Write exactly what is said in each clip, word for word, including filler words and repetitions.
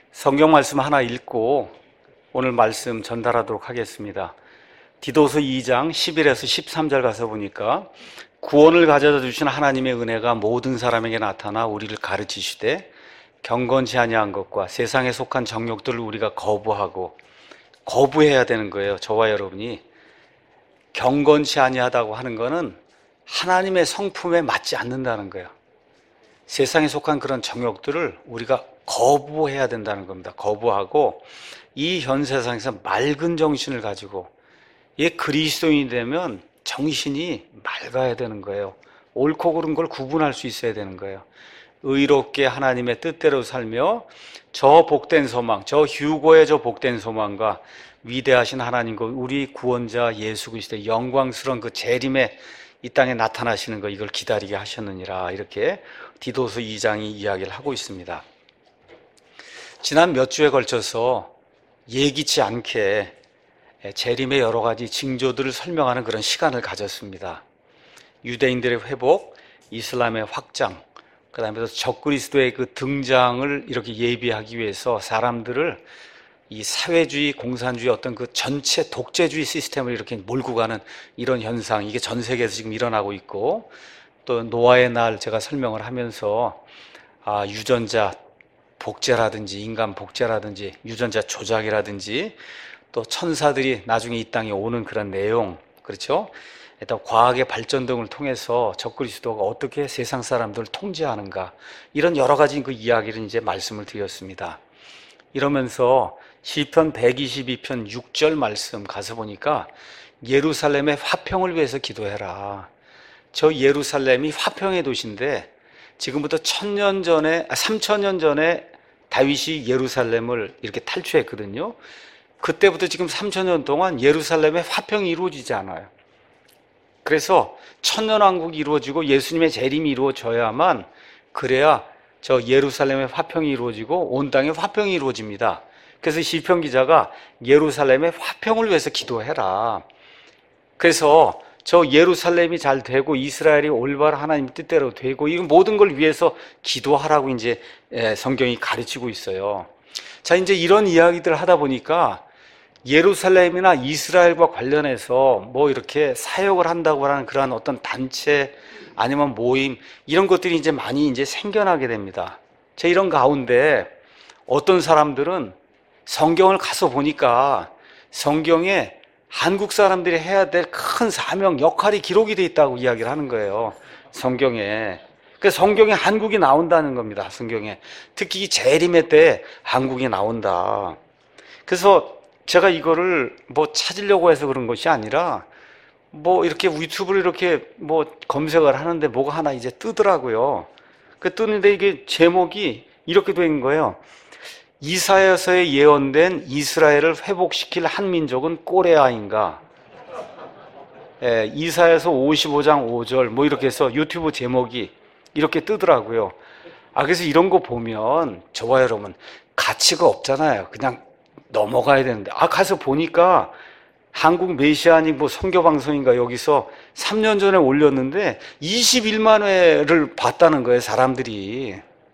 성경 말씀 하나 읽고 오늘 말씀 전달하도록 하겠습니다. 디도서 이 장 십일에서 십삼 절 가서 보니까 구원을 가져다 주신 하나님의 은혜가 모든 사람에게 나타나 우리를 가르치시되 경건치 아니한 것과 세상에 속한 정욕들을 우리가 거부하고 거부해야 되는 거예요. 저와 여러분이 경건치 아니하다고 하는 거는 하나님의 성품에 맞지 않는다는 거예요. 세상에 속한 그런 정욕들을 우리가 거부해야 된다는 겁니다. 거부하고 이 현 세상에서 맑은 정신을 가지고 이 그리스도인이 되면 정신이 맑아야 되는 거예요. 옳고 그른 걸 구분할 수 있어야 되는 거예요. 의롭게 하나님의 뜻대로 살며 저 복된 소망, 저 휴고의 저 복된 소망과 위대하신 하나님과 우리 구원자 예수 그리스도의 영광스러운 그 재림에 이 땅에 나타나시는 거, 이걸 기다리게 하셨느니라, 이렇게 디도서 이 장이 이야기를 하고 있습니다. 지난 몇 주에 걸쳐서 예기치 않게 재림의 여러 가지 징조들을 설명하는 그런 시간을 가졌습니다. 유대인들의 회복, 이슬람의 확장, 그 다음에 적그리스도의 그 등장을 이렇게 예비하기 위해서 사람들을 이 사회주의, 공산주의 어떤 그 전체 독재주의 시스템을 이렇게 몰고 가는 이런 현상, 이게 전 세계에서 지금 일어나고 있고, 또 노아의 날 제가 설명을 하면서 아, 유전자 복제라든지 인간 복제라든지 유전자 조작이라든지 또 천사들이 나중에 이 땅에 오는 그런 내용, 그렇죠? 일단 과학의 발전 등을 통해서 적그리스도가 어떻게 세상 사람들을 통제하는가, 이런 여러 가지 그 이야기를 이제 말씀을 드렸습니다. 이러면서 시편 백이십이 편 육 절 말씀 가서 보니까 예루살렘의 화평을 위해서 기도해라. 저 예루살렘이 화평의 도시인데 지금부터 천년 전에, 아, 삼천 년 전에 다윗이 예루살렘을 이렇게 탈취했거든요. 그때부터 지금 삼천 년 동안 예루살렘의 화평이 이루어지지 않아요. 그래서 천년왕국이 이루어지고 예수님의 재림이 이루어져야만, 그래야 저 예루살렘의 화평이 이루어지고 온 땅에 화평이 이루어집니다. 그래서 시편 기자가 예루살렘의 화평을 위해서 기도해라. 그래서 저 예루살렘이 잘 되고 이스라엘이 올바른 하나님 뜻대로 되고, 이 모든 걸 위해서 기도하라고 이제 성경이 가르치고 있어요. 자, 이제 이런 이야기들을 하다 보니까 예루살렘이나 이스라엘과 관련해서 뭐 이렇게 사역을 한다고 하는 그러한 어떤 단체 아니면 모임, 이런 것들이 이제 많이 이제 생겨나게 됩니다. 자, 이런 가운데 어떤 사람들은 성경을 가서 보니까 성경에 한국 사람들이 해야 될 큰 사명, 역할이 기록이 돼 있다고 이야기를 하는 거예요. 성경에. 그래서 성경에 한국이 나온다는 겁니다. 성경에. 특히 이 재림의 때 한국이 나온다. 그래서 제가 이거를 뭐 찾으려고 해서 그런 것이 아니라 뭐 이렇게 유튜브를 이렇게 뭐 검색을 하는데 뭐가 하나 이제 뜨더라고요. 그 뜨는데 이게 제목이 이렇게 된 거예요. 이사야서에 예언된 이스라엘을 회복시킬 한 민족은 꼬레아인가? 예, 이사야서 오십오 장 오 절 뭐 이렇게 해서 유튜브 제목이 이렇게 뜨더라고요. 아, 그래서 이런 거 보면 저와 여러분 가치가 없잖아요. 그냥 넘어가야 되는데, 아, 가서 보니까 한국 메시아닉 뭐 선교 방송인가 여기서 삼 년 전에 올렸는데 이십일만 회를 봤다는 거예요, 사람들이.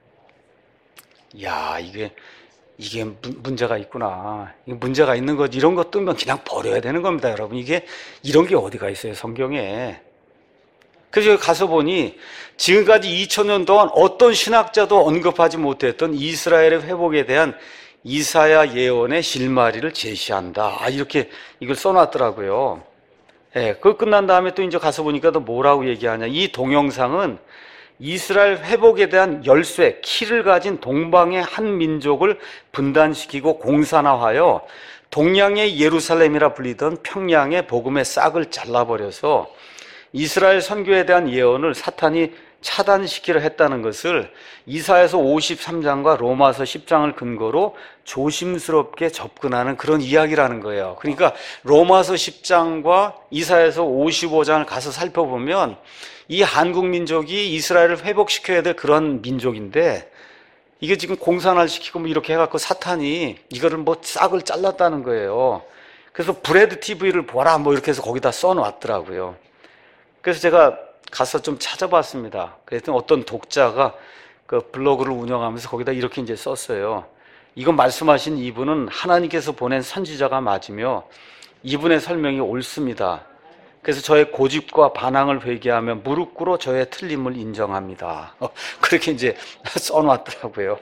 야, 이게 이게 문제가 있구나. 이게 문제가 있는 거, 이런 거 뜨면 그냥 버려야 되는 겁니다, 여러분. 이게 이런 게 어디가 있어요, 성경에. 그래서 가서 보니 지금까지 이천 년 동안 어떤 신학자도 언급하지 못했던 이스라엘의 회복에 대한 이사야 예언의 실마리를 제시한다. 아, 이렇게 이걸 써놨더라고요. 예, 그거 끝난 다음에 또 이제 가서 보니까 또 뭐라고 얘기하냐. 이 동영상은 이스라엘 회복에 대한 열쇠, 키를 가진 동방의 한 민족을 분단시키고 공산화하여 동양의 예루살렘이라 불리던 평양의 복음의 싹을 잘라버려서 이스라엘 선교에 대한 예언을 사탄이 차단시키려 했다는 것을 이사야서 오십삼 장과 로마서 십 장을 근거로 조심스럽게 접근하는 그런 이야기라는 거예요. 그러니까 로마서 십 장과 이사야서 오십오 장을 가서 살펴보면 이 한국 민족이 이스라엘을 회복시켜야 될 그런 민족인데, 이게 지금 공산화를 시키고 뭐 이렇게 해갖고 사탄이 이거를 뭐 싹을 잘랐다는 거예요. 그래서 브레드 티비를 보라 뭐 이렇게 해서 거기다 써놨더라고요. 그래서 제가 가서 좀 찾아봤습니다. 그랬더니 어떤 독자가 그 블로그를 운영하면서 거기다 이렇게 이제 썼어요. 이건 말씀하신 이분은 하나님께서 보낸 선지자가 맞으며 이분의 설명이 옳습니다. 그래서 저의 고집과 반항을 회개하며 무릎 꿇어 저의 틀림을 인정합니다. 그렇게 이제 써놨더라고요.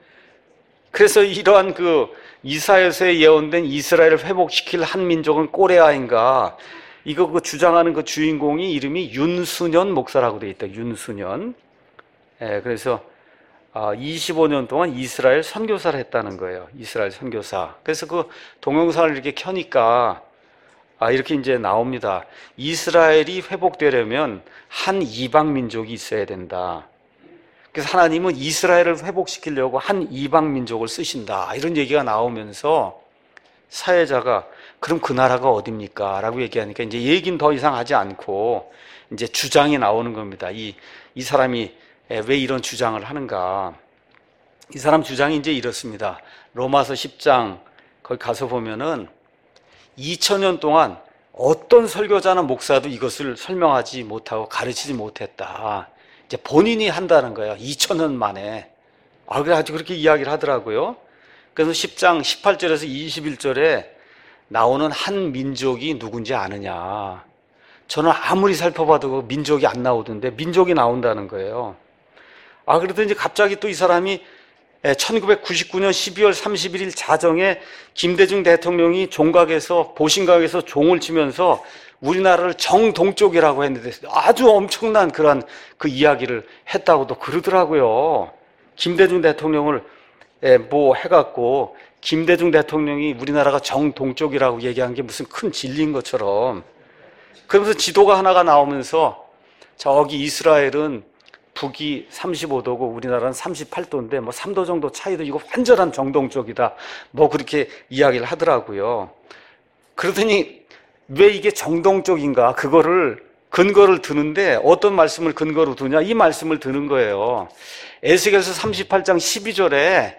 그래서 이러한 그 이사야서에 예언된 이스라엘을 회복시킬 한 민족은 꼬레아인가, 이거 그 주장하는 그 주인공이 이름이 윤수년 목사라고 되어 있다. 윤수년. 예, 그래서 이십오 년 동안 이스라엘 선교사를 했다는 거예요. 이스라엘 선교사. 그래서 그 동영상을 이렇게 켜니까 아, 이렇게 이제 나옵니다. 이스라엘이 회복되려면 한 이방 민족이 있어야 된다. 그래서 하나님은 이스라엘을 회복시키려고 한 이방 민족을 쓰신다. 이런 얘기가 나오면서 사회자가 그럼 그 나라가 어딥니까? 라고 얘기하니까 이제 얘기는 더 이상 하지 않고 이제 주장이 나오는 겁니다. 이, 이 사람이 왜 이런 주장을 하는가? 이 사람 주장이 이제 이렇습니다. 로마서 십 장 거기 가서 보면은 이천 년 동안 어떤 설교자나 목사도 이것을 설명하지 못하고 가르치지 못했다. 이제 본인이 한다는 거예요. 이천 년 만에. 아, 그래 아주 그렇게 이야기를 하더라고요. 그래서 십 장 십팔 절에서 이십일 절에 나오는 한 민족이 누군지 아느냐. 저는 아무리 살펴봐도 그 민족이 안 나오던데 민족이 나온다는 거예요. 아, 그러더니 갑자기 또 이 사람이 천구백구십구 년 십이월 삼십일 일 자정에 김대중 대통령이 종각에서, 보신각에서 종을 치면서 우리나라를 정동쪽이라고 했는데 아주 엄청난 그런 그 이야기를 했다고도 그러더라고요. 김대중 대통령을 뭐 해갖고 김대중 대통령이 우리나라가 정동쪽이라고 얘기한 게 무슨 큰 진리인 것처럼. 그러면서 지도가 하나가 나오면서 저기 이스라엘은 북이 삼십오 도고 우리나라는 삼십팔 도인데 뭐 삼 도 정도 차이도, 이거 완전한 정동쪽이다. 뭐 그렇게 이야기를 하더라고요. 그러더니 왜 이게 정동쪽인가? 그거를 근거를 드는데 어떤 말씀을 근거로 두냐? 이 말씀을 드는 거예요. 에스겔서 삼십팔 장 십이 절에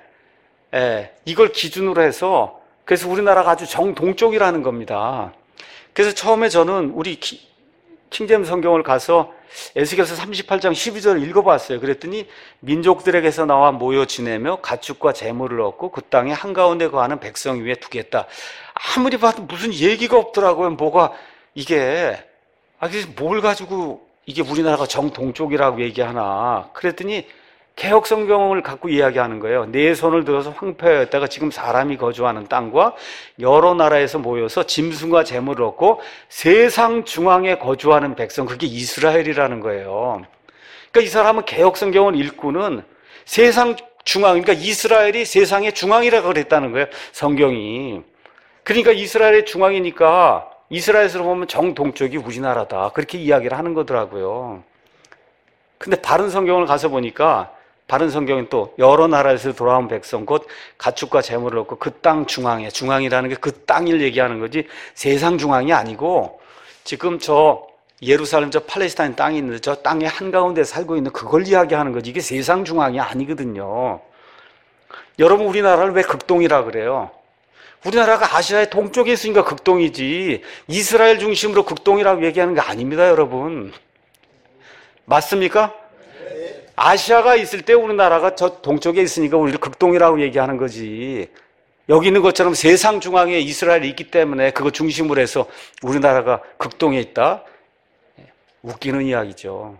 예, 이걸 기준으로 해서 그래서 우리나라가 아주 정동쪽이라는 겁니다. 그래서 처음에 저는 우리 킹제임스 성경을 가서 에스겔서 삼십팔 장 십이 절을 읽어봤어요. 그랬더니 민족들에게서 나와 모여 지내며 가축과 재물을 얻고 그 땅에 한가운데 거하는 백성 위에 두겠다. 아무리 봐도 무슨 얘기가 없더라고요. 뭐가 이게 아, 뭘 가지고 이게 우리나라가 정동쪽이라고 얘기하나. 그랬더니 개혁 성경을 갖고 이야기하는 거예요. 네 손을 들어서 황폐하였다가 지금 사람이 거주하는 땅과 여러 나라에서 모여서 짐승과 재물을 얻고 세상 중앙에 거주하는 백성, 그게 이스라엘이라는 거예요. 그러니까 이 사람은 개혁 성경을 읽고는 세상 중앙, 그러니까 이스라엘이 세상의 중앙이라고 그랬다는 거예요. 성경이. 그러니까 이스라엘의 중앙이니까 이스라엘에서 보면 정동쪽이 우리나라다. 그렇게 이야기를 하는 거더라고요. 근데 바른 성경을 가서 보니까 바른 성경은 또 여러 나라에서 돌아온 백성 곧 가축과 재물을 얻고 그 땅 중앙에, 중앙이라는 게 그 땅을 얘기하는 거지 세상 중앙이 아니고 지금 저 예루살렘 저 팔레스타인 땅이 있는데 저 땅의 한가운데 살고 있는 그걸 이야기하는 거지 이게 세상 중앙이 아니거든요. 여러분 우리나라를 왜 극동이라 그래요? 우리나라가 아시아의 동쪽에 있으니까 극동이지 이스라엘 중심으로 극동이라고 얘기하는 게 아닙니다, 여러분. 맞습니까? 아시아가 있을 때 우리나라가 저 동쪽에 있으니까 우리를 극동이라고 얘기하는 거지. 여기 있는 것처럼 세상 중앙에 이스라엘이 있기 때문에 그거 중심으로 해서 우리나라가 극동에 있다? 웃기는 이야기죠.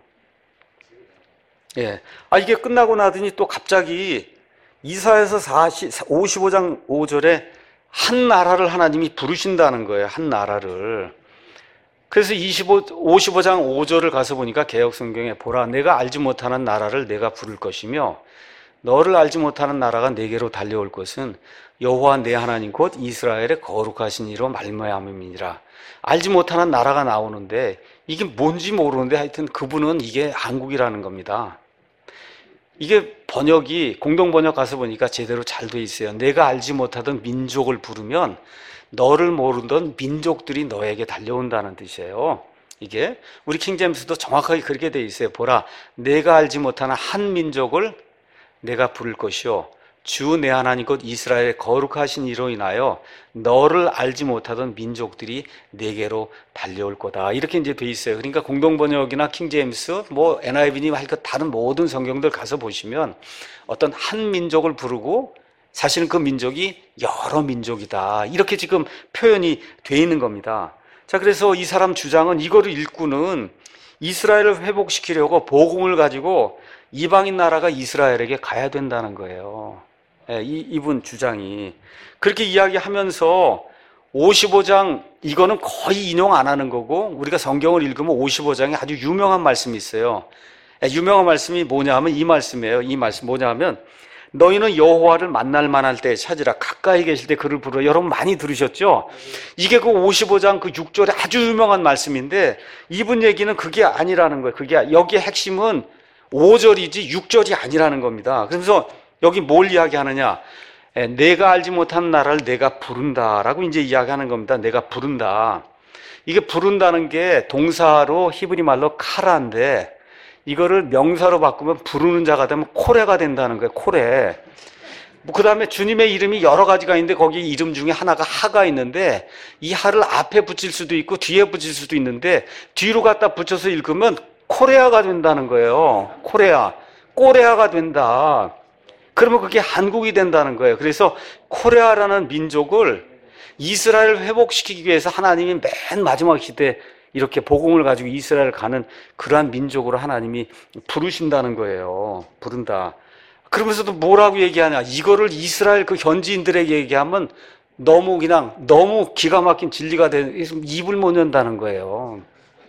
예. 아, 이게 끝나고 나더니 또 갑자기 이사야서 오십오 장 오 절에 한 나라를 하나님이 부르신다는 거예요. 한 나라를. 그래서 이십오, 오십오 장 오 절을 가서 보니까 개혁성경에 보라 내가 알지 못하는 나라를 내가 부를 것이며 너를 알지 못하는 나라가 내게로 달려올 것은 여호와 내 하나님 곧 이스라엘의 거룩하신 이로 말미암음이니라. 알지 못하는 나라가 나오는데 이게 뭔지 모르는데 하여튼 그분은 이게 한국이라는 겁니다. 이게 번역이 공동 번역 가서 보니까 제대로 잘 돼 있어요. 내가 알지 못하던 민족을 부르면 너를 모르던 민족들이 너에게 달려온다는 뜻이에요. 이게 우리 킹제임스도 정확하게 그렇게 돼 있어요. 보라 내가 알지 못하는 한 민족을 내가 부를 것이요 주 내 하나님 곧 이스라엘의 거룩하신 이로 인하여 너를 알지 못하던 민족들이 내게로 달려올 거다. 이렇게 이제 돼 있어요. 그러니까 공동 번역이나 킹제임스 뭐 엔아이브니 할 것 다른 모든 성경들 가서 보시면 어떤 한 민족을 부르고 사실은 그 민족이 여러 민족이다. 이렇게 지금 표현이 돼 있는 겁니다. 자, 그래서 이 사람 주장은 이거를 읽고는 이스라엘을 회복시키려고 복음을 가지고 이방인 나라가 이스라엘에게 가야 된다는 거예요. 예, 이, 이분 주장이. 그렇게 이야기하면서 오십오 장, 이거는 거의 인용 안 하는 거고, 우리가 성경을 읽으면 오십오 장에 아주 유명한 말씀이 있어요. 예, 유명한 말씀이 뭐냐 하면 이 말씀이에요. 이 말씀 뭐냐 하면, 너희는 여호와를 만날 만할 때 찾으라. 가까이 계실 때 그를 부르라. 여러분 많이 들으셨죠? 이게 그 오십오 장 그 육 절에 아주 유명한 말씀인데, 이분 얘기는 그게 아니라는 거예요. 그게, 여기에 핵심은 오 절이지 육 절이 아니라는 겁니다. 그래서 여기 뭘 이야기하느냐? 내가 알지 못한 나라를 내가 부른다라고 이제 이야기하는 겁니다. 내가 부른다. 이게 부른다는 게 동사로 히브리 말로 카라인데, 이거를 명사로 바꾸면 부르는 자가 되면 코레가 된다는 거예요. 코레. 그 다음에 주님의 이름이 여러 가지가 있는데 거기 이름 중에 하나가 하가 있는데, 이 하를 앞에 붙일 수도 있고 뒤에 붙일 수도 있는데, 뒤로 갖다 붙여서 읽으면 코레아가 된다는 거예요. 코레아. 꼬레아가 된다. 그러면 그게 한국이 된다는 거예요. 그래서 코레아라는 민족을 이스라엘을 회복시키기 위해서 하나님이 맨 마지막 시대 이렇게 복음을 가지고 이스라엘 가는 그러한 민족으로 하나님이 부르신다는 거예요. 부른다. 그러면서도 뭐라고 얘기하냐? 이거를 이스라엘 그 현지인들에게 얘기하면 너무 그냥 너무 기가 막힌 진리가 돼 입을 못 연다는 거예요.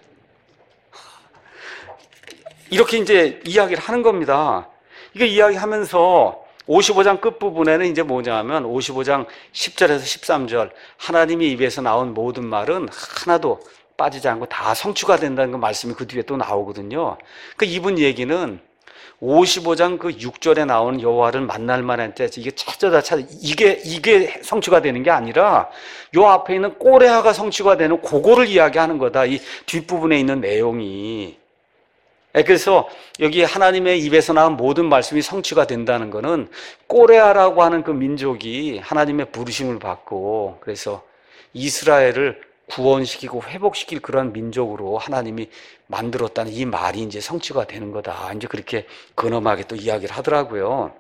이렇게 이제 이야기를 하는 겁니다. 이게 이야기하면서 오십오 장 끝부분에는 이제 뭐냐 하면 오십오 장 십 절에서 십삼 절 하나님의 입에서 나온 모든 말은 하나도 빠지지 않고 다 성취가 된다는 그 말씀이 그 뒤에 또 나오거든요. 그 이분 얘기는 오십오 장 그 육 절에 나오는 여호와를 만날 만한 때 이게 찾아다 찾아 이게 이게 성취가 되는 게 아니라 요 앞에 있는 꼬레아가 성취가 되는 그거를 이야기하는 거다. 이 뒷부분에 있는 내용이. 그래서 여기 하나님의 입에서 나온 모든 말씀이 성취가 된다는 것은 꼬레아라고 하는 그 민족이 하나님의 부르심을 받고 그래서 이스라엘을 구원시키고 회복시킬 그런 민족으로 하나님이 만들었다는 이 말이 이제 성취가 되는 거다. 이제 그렇게 근엄하게 또 이야기를 하더라고요.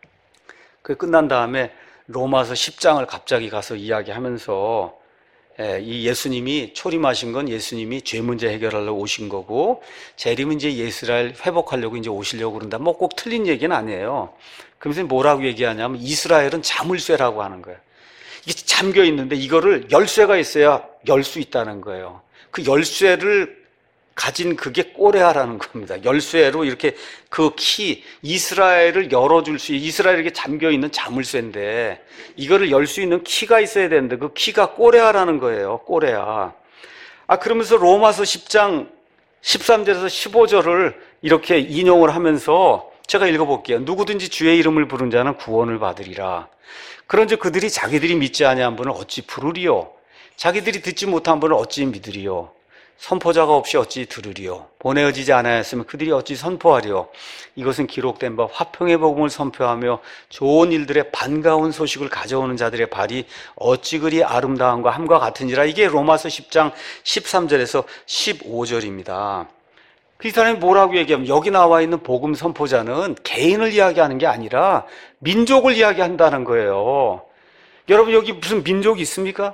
그 끝난 다음에 로마서 십 장을 갑자기 가서 이야기하면서 이 예수님이 초림하신 건 예수님이 죄 문제 해결하려고 오신 거고 재림은 이제 이스라엘 회복하려고 이제 오시려고 그런다. 뭐 꼭 틀린 얘기는 아니에요. 그러면서 뭐라고 얘기하냐면 이스라엘은 자물쇠라고 하는 거예요. 이게 잠겨 있는데 이거를 열쇠가 있어야 열 수 있다는 거예요. 그 열쇠를 가진 그게 꼬레아라는 겁니다. 열쇠로 이렇게 그 키, 이스라엘을 열어줄 수, 이스라엘에게 잠겨있는 자물쇠인데 이거를 열 수 있는 키가 있어야 되는데 그 키가 꼬레아라는 거예요. 꼬레아. 아, 그러면서 로마서 십 장 십삼 절에서 십오 절을 이렇게 인용을 하면서 제가 읽어볼게요. 누구든지 주의 이름을 부른 자는 구원을 받으리라. 그런즉 그들이 자기들이 믿지 아니한 분을 어찌 부르리요? 자기들이 듣지 못한 분을 어찌 믿으리요? 선포자가 없이 어찌 들으리요? 보내어지지 않았으면 그들이 어찌 선포하리요? 이것은 기록된 바 화평의 복음을 선포하며 좋은 일들의 반가운 소식을 가져오는 자들의 발이 어찌 그리 아름다움과 함과 같으니라. 이게 로마서 십 장 십삼 절에서 십오 절입니다. 그 사람이 뭐라고 얘기하면 여기 나와 있는 복음 선포자는 개인을 이야기하는 게 아니라 민족을 이야기한다는 거예요. 여러분 여기 무슨 민족이 있습니까?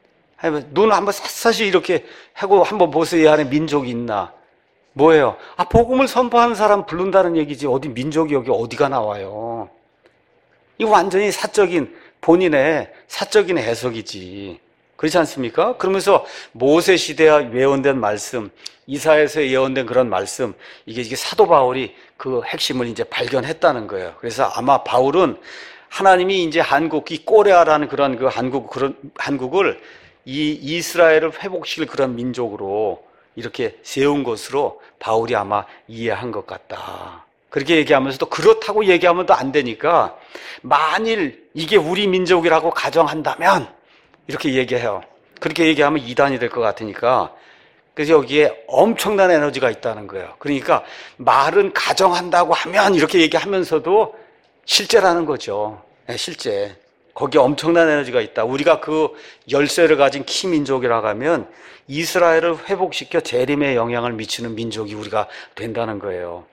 눈 한번 샅샅이 이렇게 하고 한번 보세요. 이 안에 민족이 있나? 뭐예요? 아, 복음을 선포하는 사람 부른다는 얘기지. 어디 민족이 여기 어디가 나와요? 이거 완전히 사적인 본인의 사적인 해석이지. 그렇지 않습니까? 그러면서 모세 시대에 예언된 말씀, 이사야에서 예언된 그런 말씀, 이게 이게 사도 바울이 그 핵심을 이제 발견했다는 거예요. 그래서 아마 바울은 하나님이 이제 한국, 이 꼬레아라는 그런 그 한국, 그런 한국을 이 이스라엘을 회복시킬 그런 민족으로 이렇게 세운 것으로 바울이 아마 이해한 것 같다. 그렇게 얘기하면서도 그렇다고 얘기하면 또 안 되니까 만일 이게 우리 민족이라고 가정한다면 이렇게 얘기해요. 그렇게 얘기하면 이단이 될 것 같으니까 그래서 여기에 엄청난 에너지가 있다는 거예요. 그러니까 말은 가정한다고 하면 이렇게 얘기하면서도 실제라는 거죠. 네, 실제. 거기에 엄청난 에너지가 있다. 우리가 그 열쇠를 가진 키 민족이라고 하면 이스라엘을 회복시켜 재림에 영향을 미치는 민족이 우리가 된다는 거예요.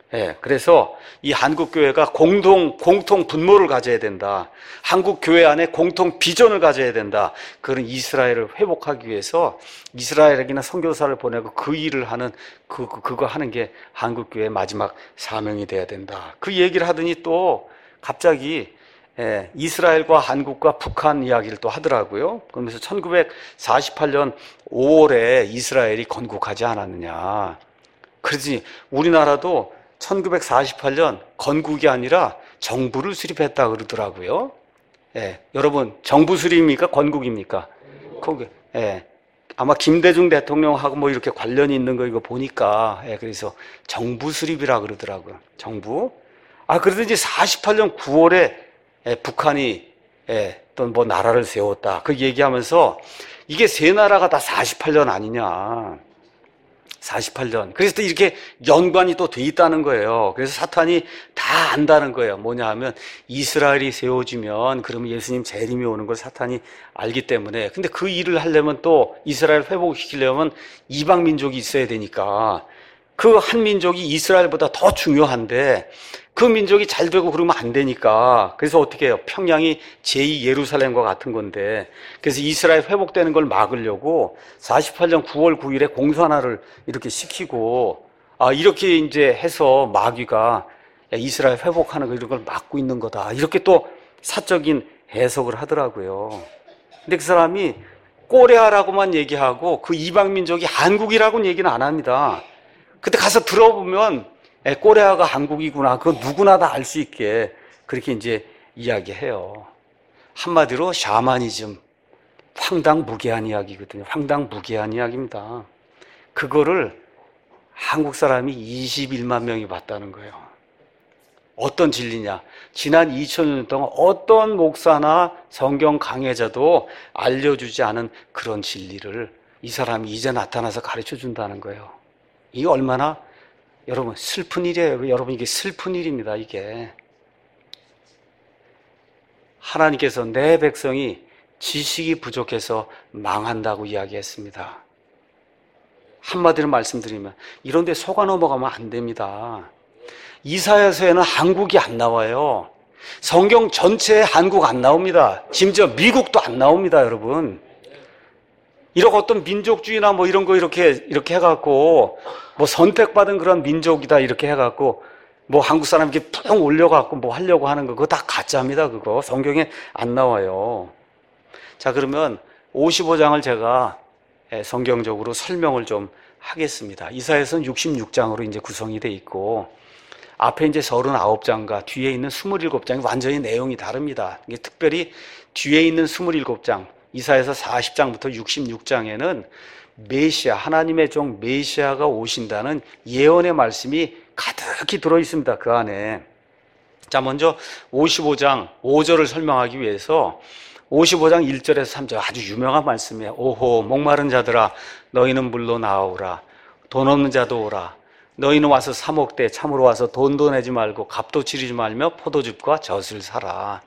예, 그래서 이 한국 교회가 공동 공통 분모를 가져야 된다. 한국 교회 안에 공통 비전을 가져야 된다. 그런 이스라엘을 회복하기 위해서 이스라엘에게는 선교사를 보내고 그 일을 하는 그, 그 그거 하는 게 한국 교회의 마지막 사명이 돼야 된다. 그 얘기를 하더니 또 갑자기 예, 이스라엘과 한국과 북한 이야기를 또 하더라고요. 그러면서 천구백사십팔 년 오월에 이스라엘이 건국하지 않았느냐. 그러지 우리나라도 천구백사십팔 년 건국이 아니라 정부를 수립했다 그러더라고요. 예, 여러분 정부 수립입니까? 건국입니까? 건국. 예, 아마 김대중 대통령하고 뭐 이렇게 관련이 있는 거 이거 보니까 예, 그래서 정부 수립이라 그러더라고요. 정부. 아 그러든지 사십팔 년 구월에 예, 북한이 예, 또 뭐 나라를 세웠다. 그 얘기하면서 이게 세 나라가 다 사십팔 년 아니냐. 사십팔 년. 그래서 또 이렇게 연관이 또 돼 있다는 거예요. 그래서 사탄이 다 안다는 거예요. 뭐냐 하면 이스라엘이 세워지면 그러면 예수님 재림이 오는 걸 사탄이 알기 때문에. 근데 그 일을 하려면 또 이스라엘 회복시키려면 이방 민족이 있어야 되니까 그 한 민족이 이스라엘보다 더 중요한데 그 민족이 잘 되고 그러면 안 되니까 그래서 어떻게 해요? 평양이 제이 예루살렘과 같은 건데 그래서 이스라엘 회복되는 걸 막으려고 사십팔 년 구월 구일에 공산화를 이렇게 시키고 아 이렇게 이제 해서 마귀가 이스라엘 회복하는 거 이런 걸 막고 있는 거다 이렇게 또 사적인 해석을 하더라고요. 근데 그 사람이 꼬레아라고만 얘기하고 그 이방 민족이 한국이라고는 얘기는 안 합니다. 근데 가서 들어보면 꼬레아가 한국이구나. 그거 누구나 다 알 수 있게 그렇게 이제 이야기해요. 한마디로 샤머니즘, 황당무계한 이야기거든요. 황당무계한 이야기입니다. 그거를 한국 사람이 이십일만 명이 봤다는 거예요. 어떤 진리냐? 지난 이천 년 동안 어떤 목사나 성경 강해자도 알려주지 않은 그런 진리를 이 사람이 이제 나타나서 가르쳐 준다는 거예요. 이게 얼마나 여러분 슬픈 일이에요. 여러분 이게 슬픈 일입니다. 이게 하나님께서 내 백성이 지식이 부족해서 망한다고 이야기했습니다. 한마디로 말씀드리면 이런 데 속아 넘어가면 안 됩니다. 이사야서에는 한국이 안 나와요. 성경 전체에 한국 안 나옵니다. 심지어 미국도 안 나옵니다, 여러분. 이런 어떤 민족주의나 뭐 이런 거 이렇게 이렇게 해갖고 뭐 선택받은 그런 민족이다 이렇게 해갖고 뭐 한국 사람 이렇게 푹 올려갖고 뭐 하려고 하는 거 그거 다 가짜입니다. 그거 성경에 안 나와요. 자 그러면 오십오 장을 제가 성경적으로 설명을 좀 하겠습니다. 이사야서는 육십육 장으로 이제 구성이 돼 있고 앞에 이제 서른아홉 장과 뒤에 있는 스물일곱 장이 완전히 내용이 다릅니다. 이게 특별히 뒤에 있는 스물일곱 장 이사야서 사십 장부터 육십육 장에는 메시아, 하나님의 종 메시아가 오신다는 예언의 말씀이 가득히 들어있습니다. 그 안에. 자, 먼저 오십오 장 오 절을 설명하기 위해서 오십오 장 일 절에서 삼 절 아주 유명한 말씀이에요. 오호 목마른 자들아 너희는 물로 나오라. 돈 없는 자도 오라. 너희는 와서 사 먹되 참으로 와서 돈도 내지 말고 값도 치르지 말며 포도즙과 젖을 사라.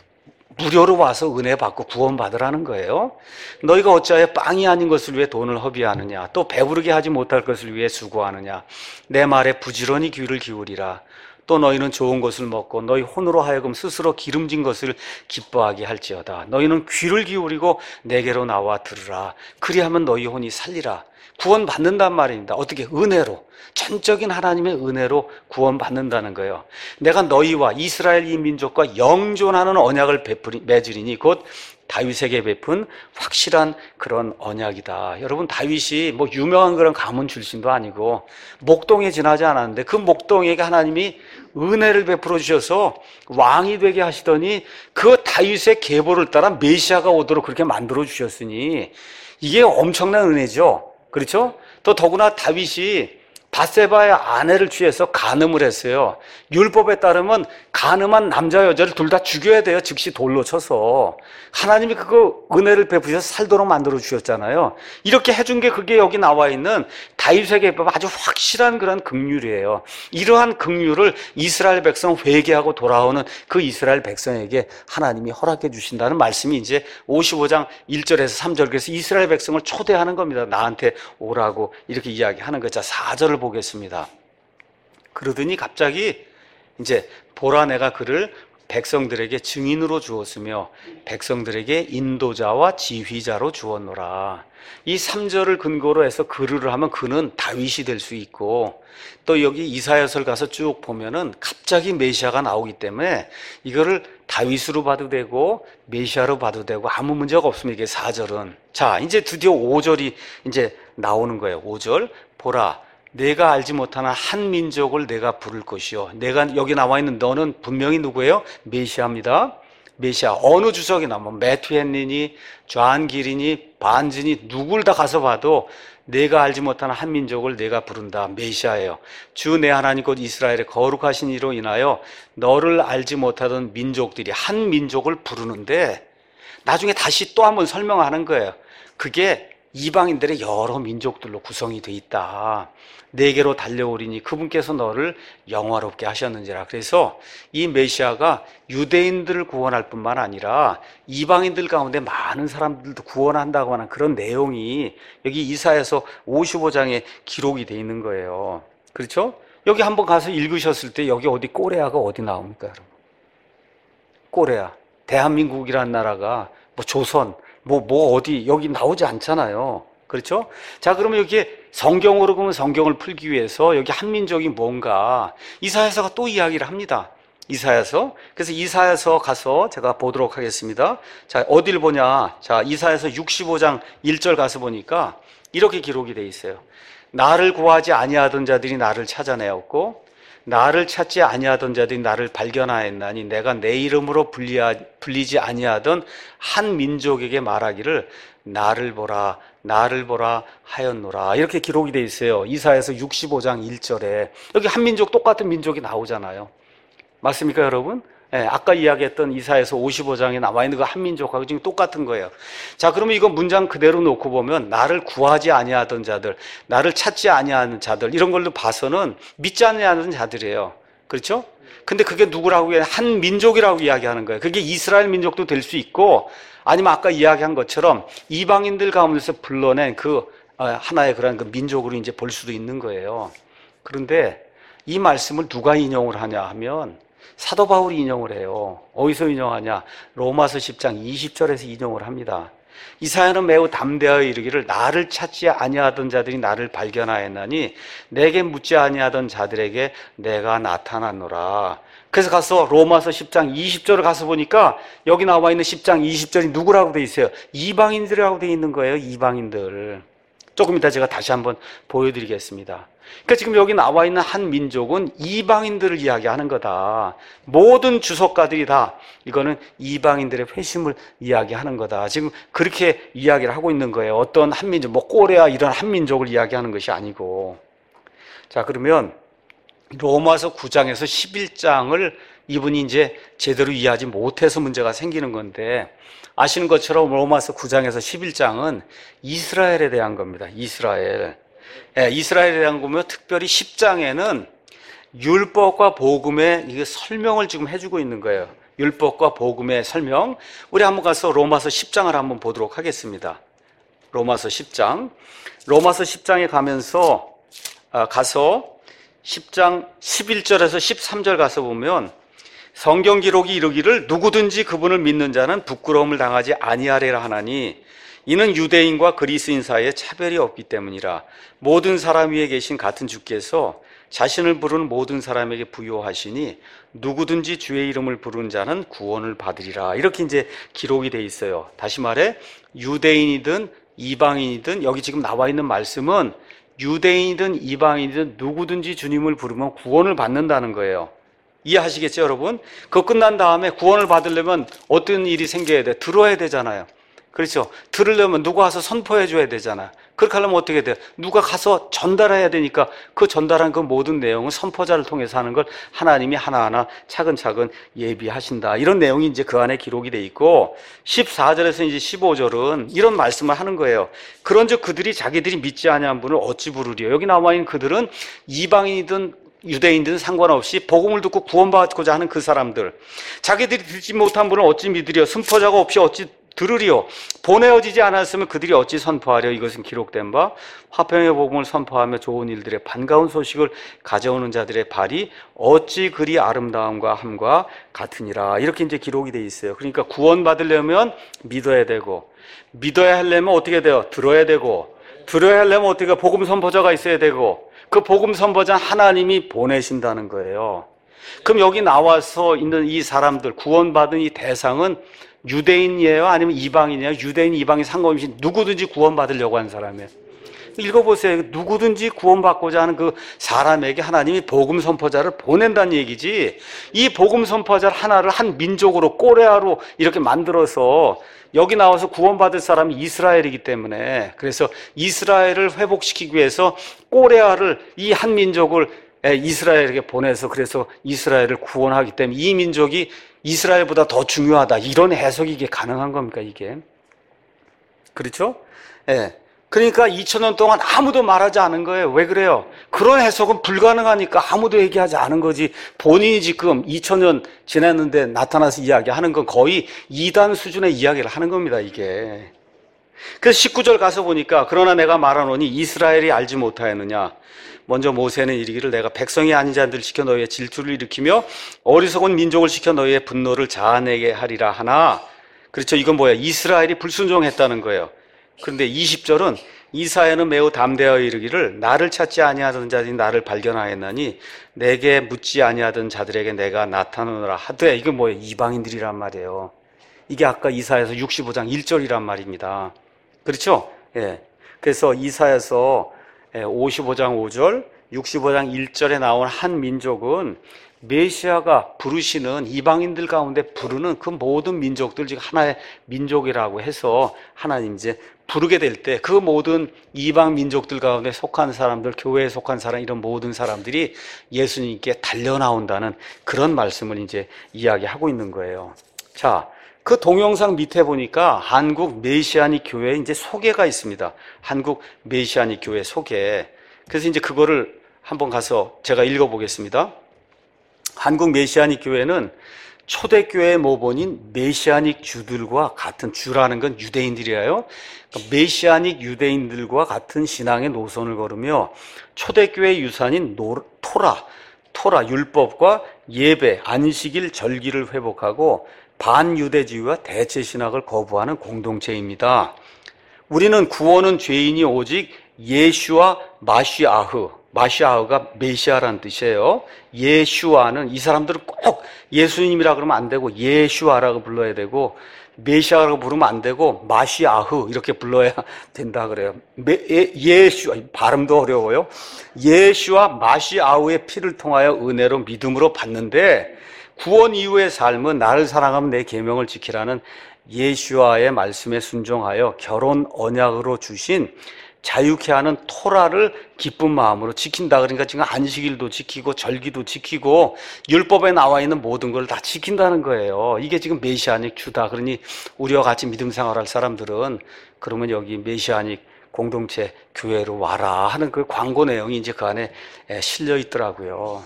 무료로 와서 은혜 받고 구원 받으라는 거예요. 너희가 어찌하여 빵이 아닌 것을 위해 돈을 허비하느냐 또 배부르게 하지 못할 것을 위해 수고하느냐 내 말에 부지런히 귀를 기울이라. 또 너희는 좋은 것을 먹고 너희 혼으로 하여금 스스로 기름진 것을 기뻐하게 할지어다. 너희는 귀를 기울이고 내게로 나와 들으라. 그리하면 너희 혼이 살리라. 구원 받는단 말입니다. 어떻게? 은혜로. 전적인 하나님의 은혜로 구원 받는다는 거예요. 내가 너희와 이스라엘 이 민족과 영존하는 언약을 베풀이, 맺으리니 곧 다윗에게 베푼 확실한 그런 언약이다. 여러분 다윗이 뭐 유명한 그런 가문 출신도 아니고 목동에 지나지 않았는데 그 목동에게 하나님이 은혜를 베풀어 주셔서 왕이 되게 하시더니 그 다윗의 계보를 따라 메시아가 오도록 그렇게 만들어 주셨으니 이게 엄청난 은혜죠. 그렇죠? 또 더구나 다윗이 바세바의 아내를 취해서 간음을 했어요. 율법에 따르면 간음한 남자 여자를 둘 다 죽여야 돼요. 즉시 돌로 쳐서. 하나님이 그거 은혜를 베푸셔서 살도록 만들어 주셨잖아요. 이렇게 해준 게 그게 여기 나와 있는 다윗의 계법 아주 확실한 그런 긍휼이에요. 이러한 긍휼을 이스라엘 백성 회개하고 돌아오는 그 이스라엘 백성에게 하나님이 허락해 주신다는 말씀이 이제 오십오 장 일 절에서 삼 절 그래서 이스라엘 백성을 초대하는 겁니다. 나한테 오라고 이렇게 이야기하는 거죠. 사 절을 보겠습니다. 그러더니 갑자기 이제 보라 내가 그를 백성들에게 증인으로 주었으며 백성들에게 인도자와 지휘자로 주었노라. 이 삼 절을 근거로 해서 그를 하면 그는 다윗이 될 수 있고, 또 여기 이사야서를 가서 쭉 보면은 갑자기 메시아가 나오기 때문에 이거를 다윗으로 봐도 되고 메시아로 봐도 되고 아무 문제가 없습니다. 이게 사 절은. 자, 이제 드디어 오 절이 이제 나오는 거예요. 오 절. 보라 내가 알지 못하는 한 민족을 내가 부를 것이요. 내가 여기 나와 있는 너는 분명히 누구예요? 메시아입니다. 메시아. 어느 주석이나 뭐 매튜 헨리니 존 기린이 반즈니 누굴 다 가서 봐도 내가 알지 못하는 한 민족을 내가 부른다. 메시아예요. 주 내 하나님 곧 이스라엘의 거룩하신 이로 인하여 너를 알지 못하던 민족들이 한 민족을 부르는데, 나중에 다시 또 한번 설명하는 거예요. 그게 이방인들의 여러 민족들로 구성이 돼 있다. 내게로 달려오리니 그분께서 너를 영화롭게 하셨는지라. 그래서 이 메시아가 유대인들을 구원할 뿐만 아니라 이방인들 가운데 많은 사람들도 구원한다고 하는 그런 내용이 여기 이사야서 오십오 장에 기록이 돼 있는 거예요. 그렇죠? 여기 한번 가서 읽으셨을 때 여기 어디 꼬레아가 어디 나옵니까, 여러분? 꼬레아. 대한민국이라는 나라가 뭐 조선 뭐, 뭐, 어디, 여기 나오지 않잖아요. 그렇죠? 자, 그러면 여기에 성경으로 보면 성경을 풀기 위해서 여기 한민족이 뭔가, 이사야서가 또 이야기를 합니다. 이사야서. 그래서 이사야서 가서 제가 보도록 하겠습니다. 자, 어딜 보냐. 자, 이사야서 육십오 장 일 절 가서 보니까 이렇게 기록이 돼 있어요. 나를 구하지 아니하던 자들이 나를 찾아내었고, 나를 찾지 아니하던 자들이 나를 발견하였나니 내가 내 이름으로 불리하, 불리지 아니하던 한 민족에게 말하기를 나를 보라 나를 보라 하였노라. 이렇게 기록이 돼 있어요. 이사야서 육십오 장 일 절에. 여기 한 민족, 똑같은 민족이 나오잖아요. 맞습니까, 여러분? 네, 아까 이야기했던 이사야서 오십오 장에 나와 있는 그 한민족하고 지금 똑같은 거예요. 자, 그러면 이거 문장 그대로 놓고 보면 나를 구하지 아니하던 자들, 나를 찾지 아니하는 자들, 이런 걸로 봐서는 믿지 아니하는 자들이에요. 그렇죠? 근데 그게 누구라고 해야, 한 민족이라고 이야기하는 거예요. 그게 이스라엘 민족도 될 수 있고, 아니면 아까 이야기한 것처럼 이방인들 가운데서 불러낸 그 하나의 그런 그 민족으로 이제 볼 수도 있는 거예요. 그런데 이 말씀을 누가 인용을 하냐 하면 사도 바울이 인용을 해요. 어디서 인용하냐? 로마서 십 장 이십 절에서 인용을 합니다. 이사야는 매우 담대하여 이르기를 나를 찾지 아니하던 자들이 나를 발견하였나니 내게 묻지 아니하던 자들에게 내가 나타났노라. 그래서 가서 로마서 십 장 이십 절을 가서 보니까 여기 나와 있는 십 장 이십 절이 누구라고 돼 있어요? 이방인들이라고 돼 있는 거예요. 이방인들. 조금 이따 제가 다시 한번 보여드리겠습니다. 그러니까 지금 여기 나와 있는 한 민족은 이방인들을 이야기하는 거다. 모든 주석가들이 다 이거는 이방인들의 회심을 이야기하는 거다. 지금 그렇게 이야기를 하고 있는 거예요. 어떤 한 민족, 뭐 꼬레아 이런 한 민족을 이야기하는 것이 아니고. 자, 그러면 로마서 구 장에서 십일 장을 이분이 이제 제대로 이해하지 못해서 문제가 생기는 건데, 아시는 것처럼 로마서 구 장에서 십일 장은 이스라엘에 대한 겁니다. 이스라엘. 예, 이스라엘에 대한 거면 특별히 십 장에는 율법과 복음의 이게 설명을 지금 해주고 있는 거예요. 율법과 복음의 설명. 우리 한번 가서 로마서 십 장을 한번 보도록 하겠습니다. 로마서 십 장. 로마서 십 장에 가면서 아, 가서 십 장 십일 절에서 십삼 절 가서 보면 성경 기록이 이르기를 누구든지 그분을 믿는 자는 부끄러움을 당하지 아니하리라 하나니 이는 유대인과 그리스인 사이에 차별이 없기 때문이라. 모든 사람 위에 계신 같은 주께서 자신을 부르는 모든 사람에게 부요하시니 누구든지 주의 이름을 부르는 자는 구원을 받으리라. 이렇게 이제 기록이 돼 있어요. 다시 말해 유대인이든 이방인이든 여기 지금 나와 있는 말씀은 유대인이든 이방인이든 누구든지 주님을 부르면 구원을 받는다는 거예요. 이해하시겠죠, 여러분? 그거 끝난 다음에 구원을 받으려면 어떤 일이 생겨야 돼? 들어야 되잖아요. 그렇죠? 들으려면 누가 와서 선포해 줘야 되잖아. 그렇게 하려면 어떻게 돼요? 누가 가서 전달해야 되니까 그 전달한 그 모든 내용은 선포자를 통해서 하는 걸 하나님이 하나하나 차근차근 예비하신다. 이런 내용이 이제 그 안에 기록이 돼 있고, 십사 절에서 이제 십오 절은 이런 말씀을 하는 거예요. 그런즉 그들이 자기들이 믿지 아니한 분을 어찌 부르리요? 여기 나와 있는 그들은 이방인이든 유대인들은 상관없이 복음을 듣고 구원받고자 하는 그 사람들, 자기들이 듣지 못한 분을 어찌 믿으려? 선포자가 없이 어찌 들으리요. 보내어지지 않았으면 그들이 어찌 선포하려. 이것은 기록된 바 화평의 복음을 선포하며 좋은 일들의 반가운 소식을 가져오는 자들의 발이 어찌 그리 아름다움과 함과 같으니라. 이렇게 이제 기록이 돼 있어요. 그러니까 구원 받으려면 믿어야 되고, 믿어야 하려면 어떻게 돼요? 들어야 되고, 들어야 하려면 어떻게 복음 선포자가 있어야 되고, 그 복음 선포자 하나님이 보내신다는 거예요. 그럼 여기 나와서 있는 이 사람들, 구원받은 이 대상은 유대인이에요? 아니면 이방인이에요? 유대인, 이방인 상관없이 누구든지 구원받으려고 하는 사람이에요. 읽어보세요. 누구든지 구원받고자 하는 그 사람에게 하나님이 복음 선포자를 보낸다는 얘기지, 이 복음 선포자 하나를 한 민족으로, 꼬레아로 이렇게 만들어서 여기 나와서 구원받을 사람이 이스라엘이기 때문에, 그래서 이스라엘을 회복시키기 위해서 꼬레아를, 이 한 민족을 이스라엘에게 보내서 그래서 이스라엘을 구원하기 때문에 이 민족이 이스라엘보다 더 중요하다, 이런 해석이 이게 가능한 겁니까, 이게? 그렇죠? 예. 그러니까 이천 년 동안 아무도 말하지 않은 거예요. 왜 그래요? 그런 해석은 불가능하니까 아무도 얘기하지 않은 거지. 본인이 지금 이천 년 지났는데 나타나서 이야기하는 건 거의 이단 수준의 이야기를 하는 겁니다, 이게. 그래서 십구 절 가서 보니까 그러나 내가 말하노니 이스라엘이 알지 못하였느냐. 먼저 모세는 이르기를 내가 백성이 아닌 자들을 시켜 너희의 질투를 일으키며 어리석은 민족을 시켜 너희의 분노를 자아내게 하리라 하나. 그렇죠. 이건 뭐야? 이스라엘이 불순종했다는 거예요. 그런데 이십 절은 이사야는 매우 담대하여 이르기를 나를 찾지 아니하던 자들이 나를 발견하였나니 내게 묻지 아니하던 자들에게 내가 나타나노라 하되. 이건 뭐예요? 이방인들이란 말이에요. 이게 아까 이사야서 육십오 장 일 절이란 말입니다. 그렇죠? 예. 그래서 이사야서 오십오 장 오 절, 육십오 장 일 절에 나온 한 민족은 메시아가 부르시는, 이방인들 가운데 부르는 그 모든 민족들, 즉 하나의 민족이라고 해서 하나님 이제 부르게 될 때 그 모든 이방 민족들 가운데 속한 사람들, 교회에 속한 사람, 이런 모든 사람들이 예수님께 달려 나온다는 그런 말씀을 이제 이야기하고 있는 거예요. 자, 그 동영상 밑에 보니까 한국 메시아닉 교회 이제 소개가 있습니다. 한국 메시아닉 교회 소개. 그래서 이제 그거를 한번 가서 제가 읽어보겠습니다. 한국 메시아닉 교회는 초대교회 모본인 메시아닉 주들과 같은, 주라는 건 유대인들이에요. 그러니까 메시아닉 유대인들과 같은 신앙의 노선을 걸으며 초대교회 유산인 노, 토라, 토라 율법과 예배, 안식일, 절기를 회복하고 반유대주의와 대체신학을 거부하는 공동체입니다. 우리는 구원은 죄인이 오직 예슈와 마시아흐, 마시아흐가 메시아라는 뜻이에요. 예슈아는, 이 사람들은 꼭 예수님이라 그러면 안 되고 예슈아라고 불러야 되고, 메시아라고 부르면 안 되고 마시아흐 이렇게 불러야 된다 그래요. 예, 예슈, 발음도 어려워요. 예슈와 마시아흐의 피를 통하여 은혜로 믿음으로 받는데, 구원 이후의 삶은 나를 사랑하면 내 계명을 지키라는 예슈아의 말씀에 순종하여 결혼 언약으로 주신 자유케 하는 토라를 기쁜 마음으로 지킨다. 그러니까 지금 안식일도 지키고 절기도 지키고 율법에 나와 있는 모든 걸 다 지킨다는 거예요. 이게 지금 메시아닉 주다. 그러니 우리와 같이 믿음 생활할 사람들은 그러면 여기 메시아닉 공동체 교회로 와라 하는 그 광고 내용이 이제 그 안에 실려 있더라고요.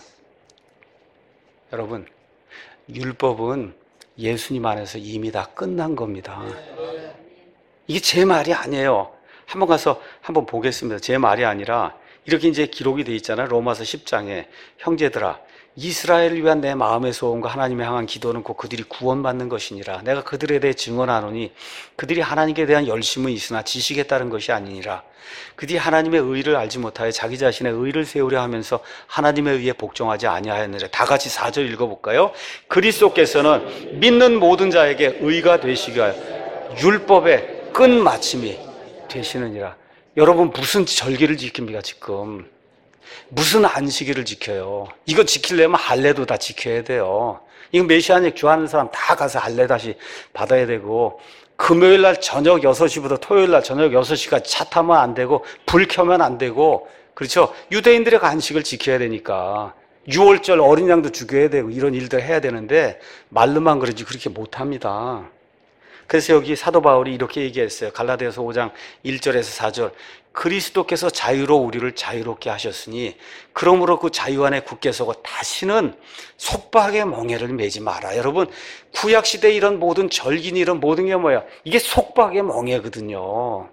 여러분, 율법은 예수님 안에서 이미 다 끝난 겁니다. 이게 제 말이 아니에요. 한번 가서 한번 보겠습니다. 제 말이 아니라 이렇게 이제 기록이 돼 있잖아요. 로마서 십 장에 형제들아, 이스라엘을 위한 내 마음의 소원과 하나님의 향한 기도는 곧 그들이 구원받는 것이니라. 내가 그들에 대해 증언하노니 그들이 하나님께 대한 열심은 있으나 지식에 따른 것이 아니니라. 그들이 하나님의 의를 알지 못하여 자기 자신의 의를 세우려 하면서 하나님에 의해 복종하지 아니하였느라. 다 같이 사 절 읽어볼까요? 그리스도께서는 믿는 모든 자에게 의가 되시기 위하여 율법의 끝마침이 되시느니라. 여러분, 무슨 절기를 지킵니까 지금? 무슨 안식일을 지켜요? 이거 지키려면 할례도 다 지켜야 돼요. 이거 메시아닉 주하는 사람 다 가서 할례 다시 받아야 되고, 금요일 날 저녁 여섯 시부터 토요일 날 저녁 여섯 시까지 차 타면 안 되고, 불 켜면 안 되고, 그렇죠? 유대인들의 안식을 지켜야 되니까 유월절 어린 양도 죽여야 되고 이런 일들 해야 되는데 말로만 그러지 그렇게 못합니다. 그래서 여기 사도 바울이 이렇게 얘기했어요. 갈라디아서 오 장 일 절에서 사 절. 그리스도께서 자유로 우리를 자유롭게 하셨으니 그러므로 그 자유 안에 굳게 서고 다시는 속박의 멍에를 매지 마라. 여러분, 구약시대 이런 모든 절긴 이런 모든 게 뭐야? 이게 속박의 멍에거든요.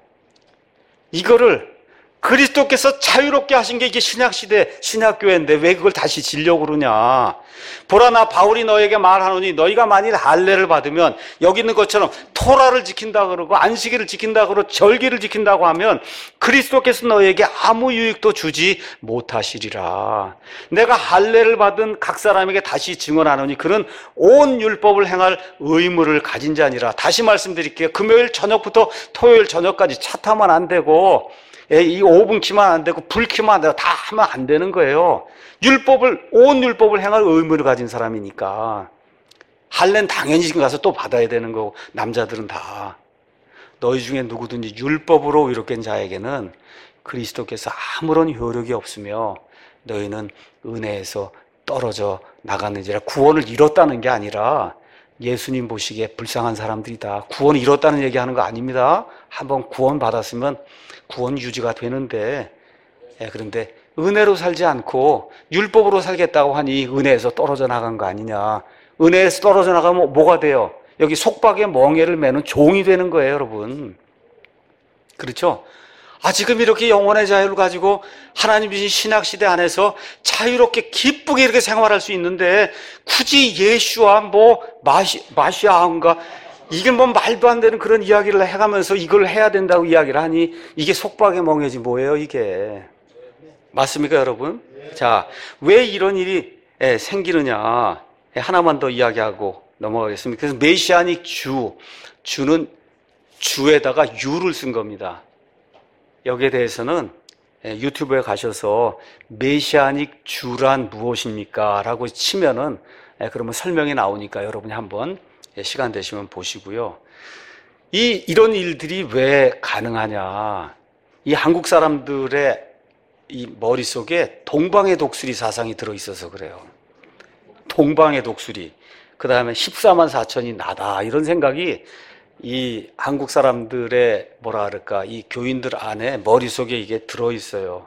이거를 그리스도께서 자유롭게 하신 게 이게 신약시대 신약교회인데 왜 그걸 다시 지려고 그러냐. 보라, 나 바울이 너에게 말하노니 너희가 만일 할례를 받으면 여기 있는 것처럼 토라를 지킨다 그러고 안식일을 지킨다 그러고 절기를 지킨다고 하면 그리스도께서 너에게 아무 유익도 주지 못하시리라. 내가 할례를 받은 각 사람에게 다시 증언하노니 그는 온 율법을 행할 의무를 가진 자니라. 다시 말씀드릴게요. 금요일 저녁부터 토요일 저녁까지 차 타면 안 되고 이 오븐 키면 안 되고 불 키면 안 되고 다 하면 안 되는 거예요. 율법을, 온 율법을 행할 의무를 가진 사람이니까. 할례는 당연히 지금 가서 또 받아야 되는 거고, 남자들은 다. 너희 중에 누구든지 율법으로 의롭게 된 자에게는 그리스도께서 아무런 효력이 없으며 너희는 은혜에서 떨어져 나갔는지라. 구원을 잃었다는 게 아니라 예수님 보시기에 불쌍한 사람들이다. 구원을 잃었다는 얘기하는 거 아닙니다. 한번 구원 받았으면 구원 유지가 되는데, 예, 그런데 은혜로 살지 않고 율법으로 살겠다고 하니 은혜에서 떨어져 나간 거 아니냐. 은혜에서 떨어져 나가면 뭐가 돼요? 여기 속박의 멍에를 매는 종이 되는 거예요, 여러분. 그렇죠? 아, 지금 이렇게 영혼의 자유를 가지고 하나님 주신 신학시대 안에서 자유롭게 기쁘게 이렇게 생활할 수 있는데 굳이 예수와 뭐 마시, 마시아인가 이게 뭐 말도 안 되는 그런 이야기를 해가면서 이걸 해야 된다고 이야기를 하니 이게 속박의 멍에지 뭐예요, 이게. 맞습니까, 여러분? 자, 왜 이런 일이 생기느냐. 하나만 더 이야기하고 넘어가겠습니다. 그래서 메시아닉 주, 주는 주에다가 유를 쓴 겁니다. 여기에 대해서는 유튜브에 가셔서 메시아닉 주란 무엇입니까? 라고 치면은 그러면 설명이 나오니까 여러분이 한번 시간 되시면 보시고요. 이, 이런 일들이 왜 가능하냐. 이 한국 사람들의 이 머릿속에 동방의 독수리 사상이 들어있어서 그래요. 동방의 독수리. 그 다음에 십사만 사천이 나다. 이런 생각이 이 한국 사람들의 뭐라 그럴까, 이 교인들 안에 머릿속에 이게 들어있어요.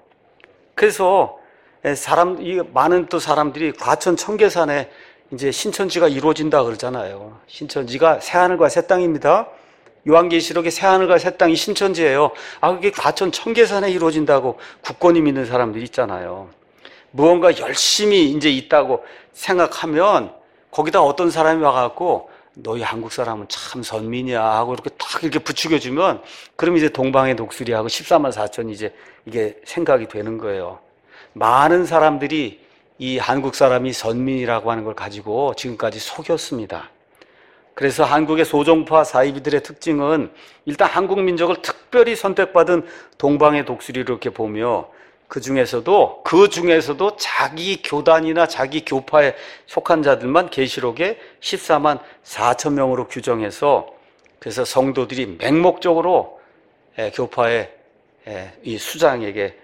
그래서 사람, 이 많은 또 사람들이 과천 청계산에 이제 신천지가 이루어진다 그러잖아요. 신천지가 새하늘과 새 땅입니다. 요한계시록에 새하늘과 새 땅이 신천지예요. 아, 그게 과천 청계산에 이루어진다고 굳건히 믿는 사람들이 있잖아요. 무언가 열심히 이제 있다고 생각하면 거기다 어떤 사람이 와갖고 너희 한국 사람은 참 선민이야 하고 이렇게 딱 이렇게 부추겨주면 그럼 이제 동방의 독수리하고 십사만 사천이 이제 이게 생각이 되는 거예요. 많은 사람들이 이 한국 사람이 선민이라고 하는 걸 가지고 지금까지 속였습니다. 그래서 한국의 소종파 사이비들의 특징은 일단 한국 민족을 특별히 선택받은 동방의 독수리를 이렇게 보며 그 중에서도 그 중에서도 자기 교단이나 자기 교파에 속한 자들만 계시록에 십사만 사천 명으로 규정해서 그래서 성도들이 맹목적으로 교파의 이 수장에게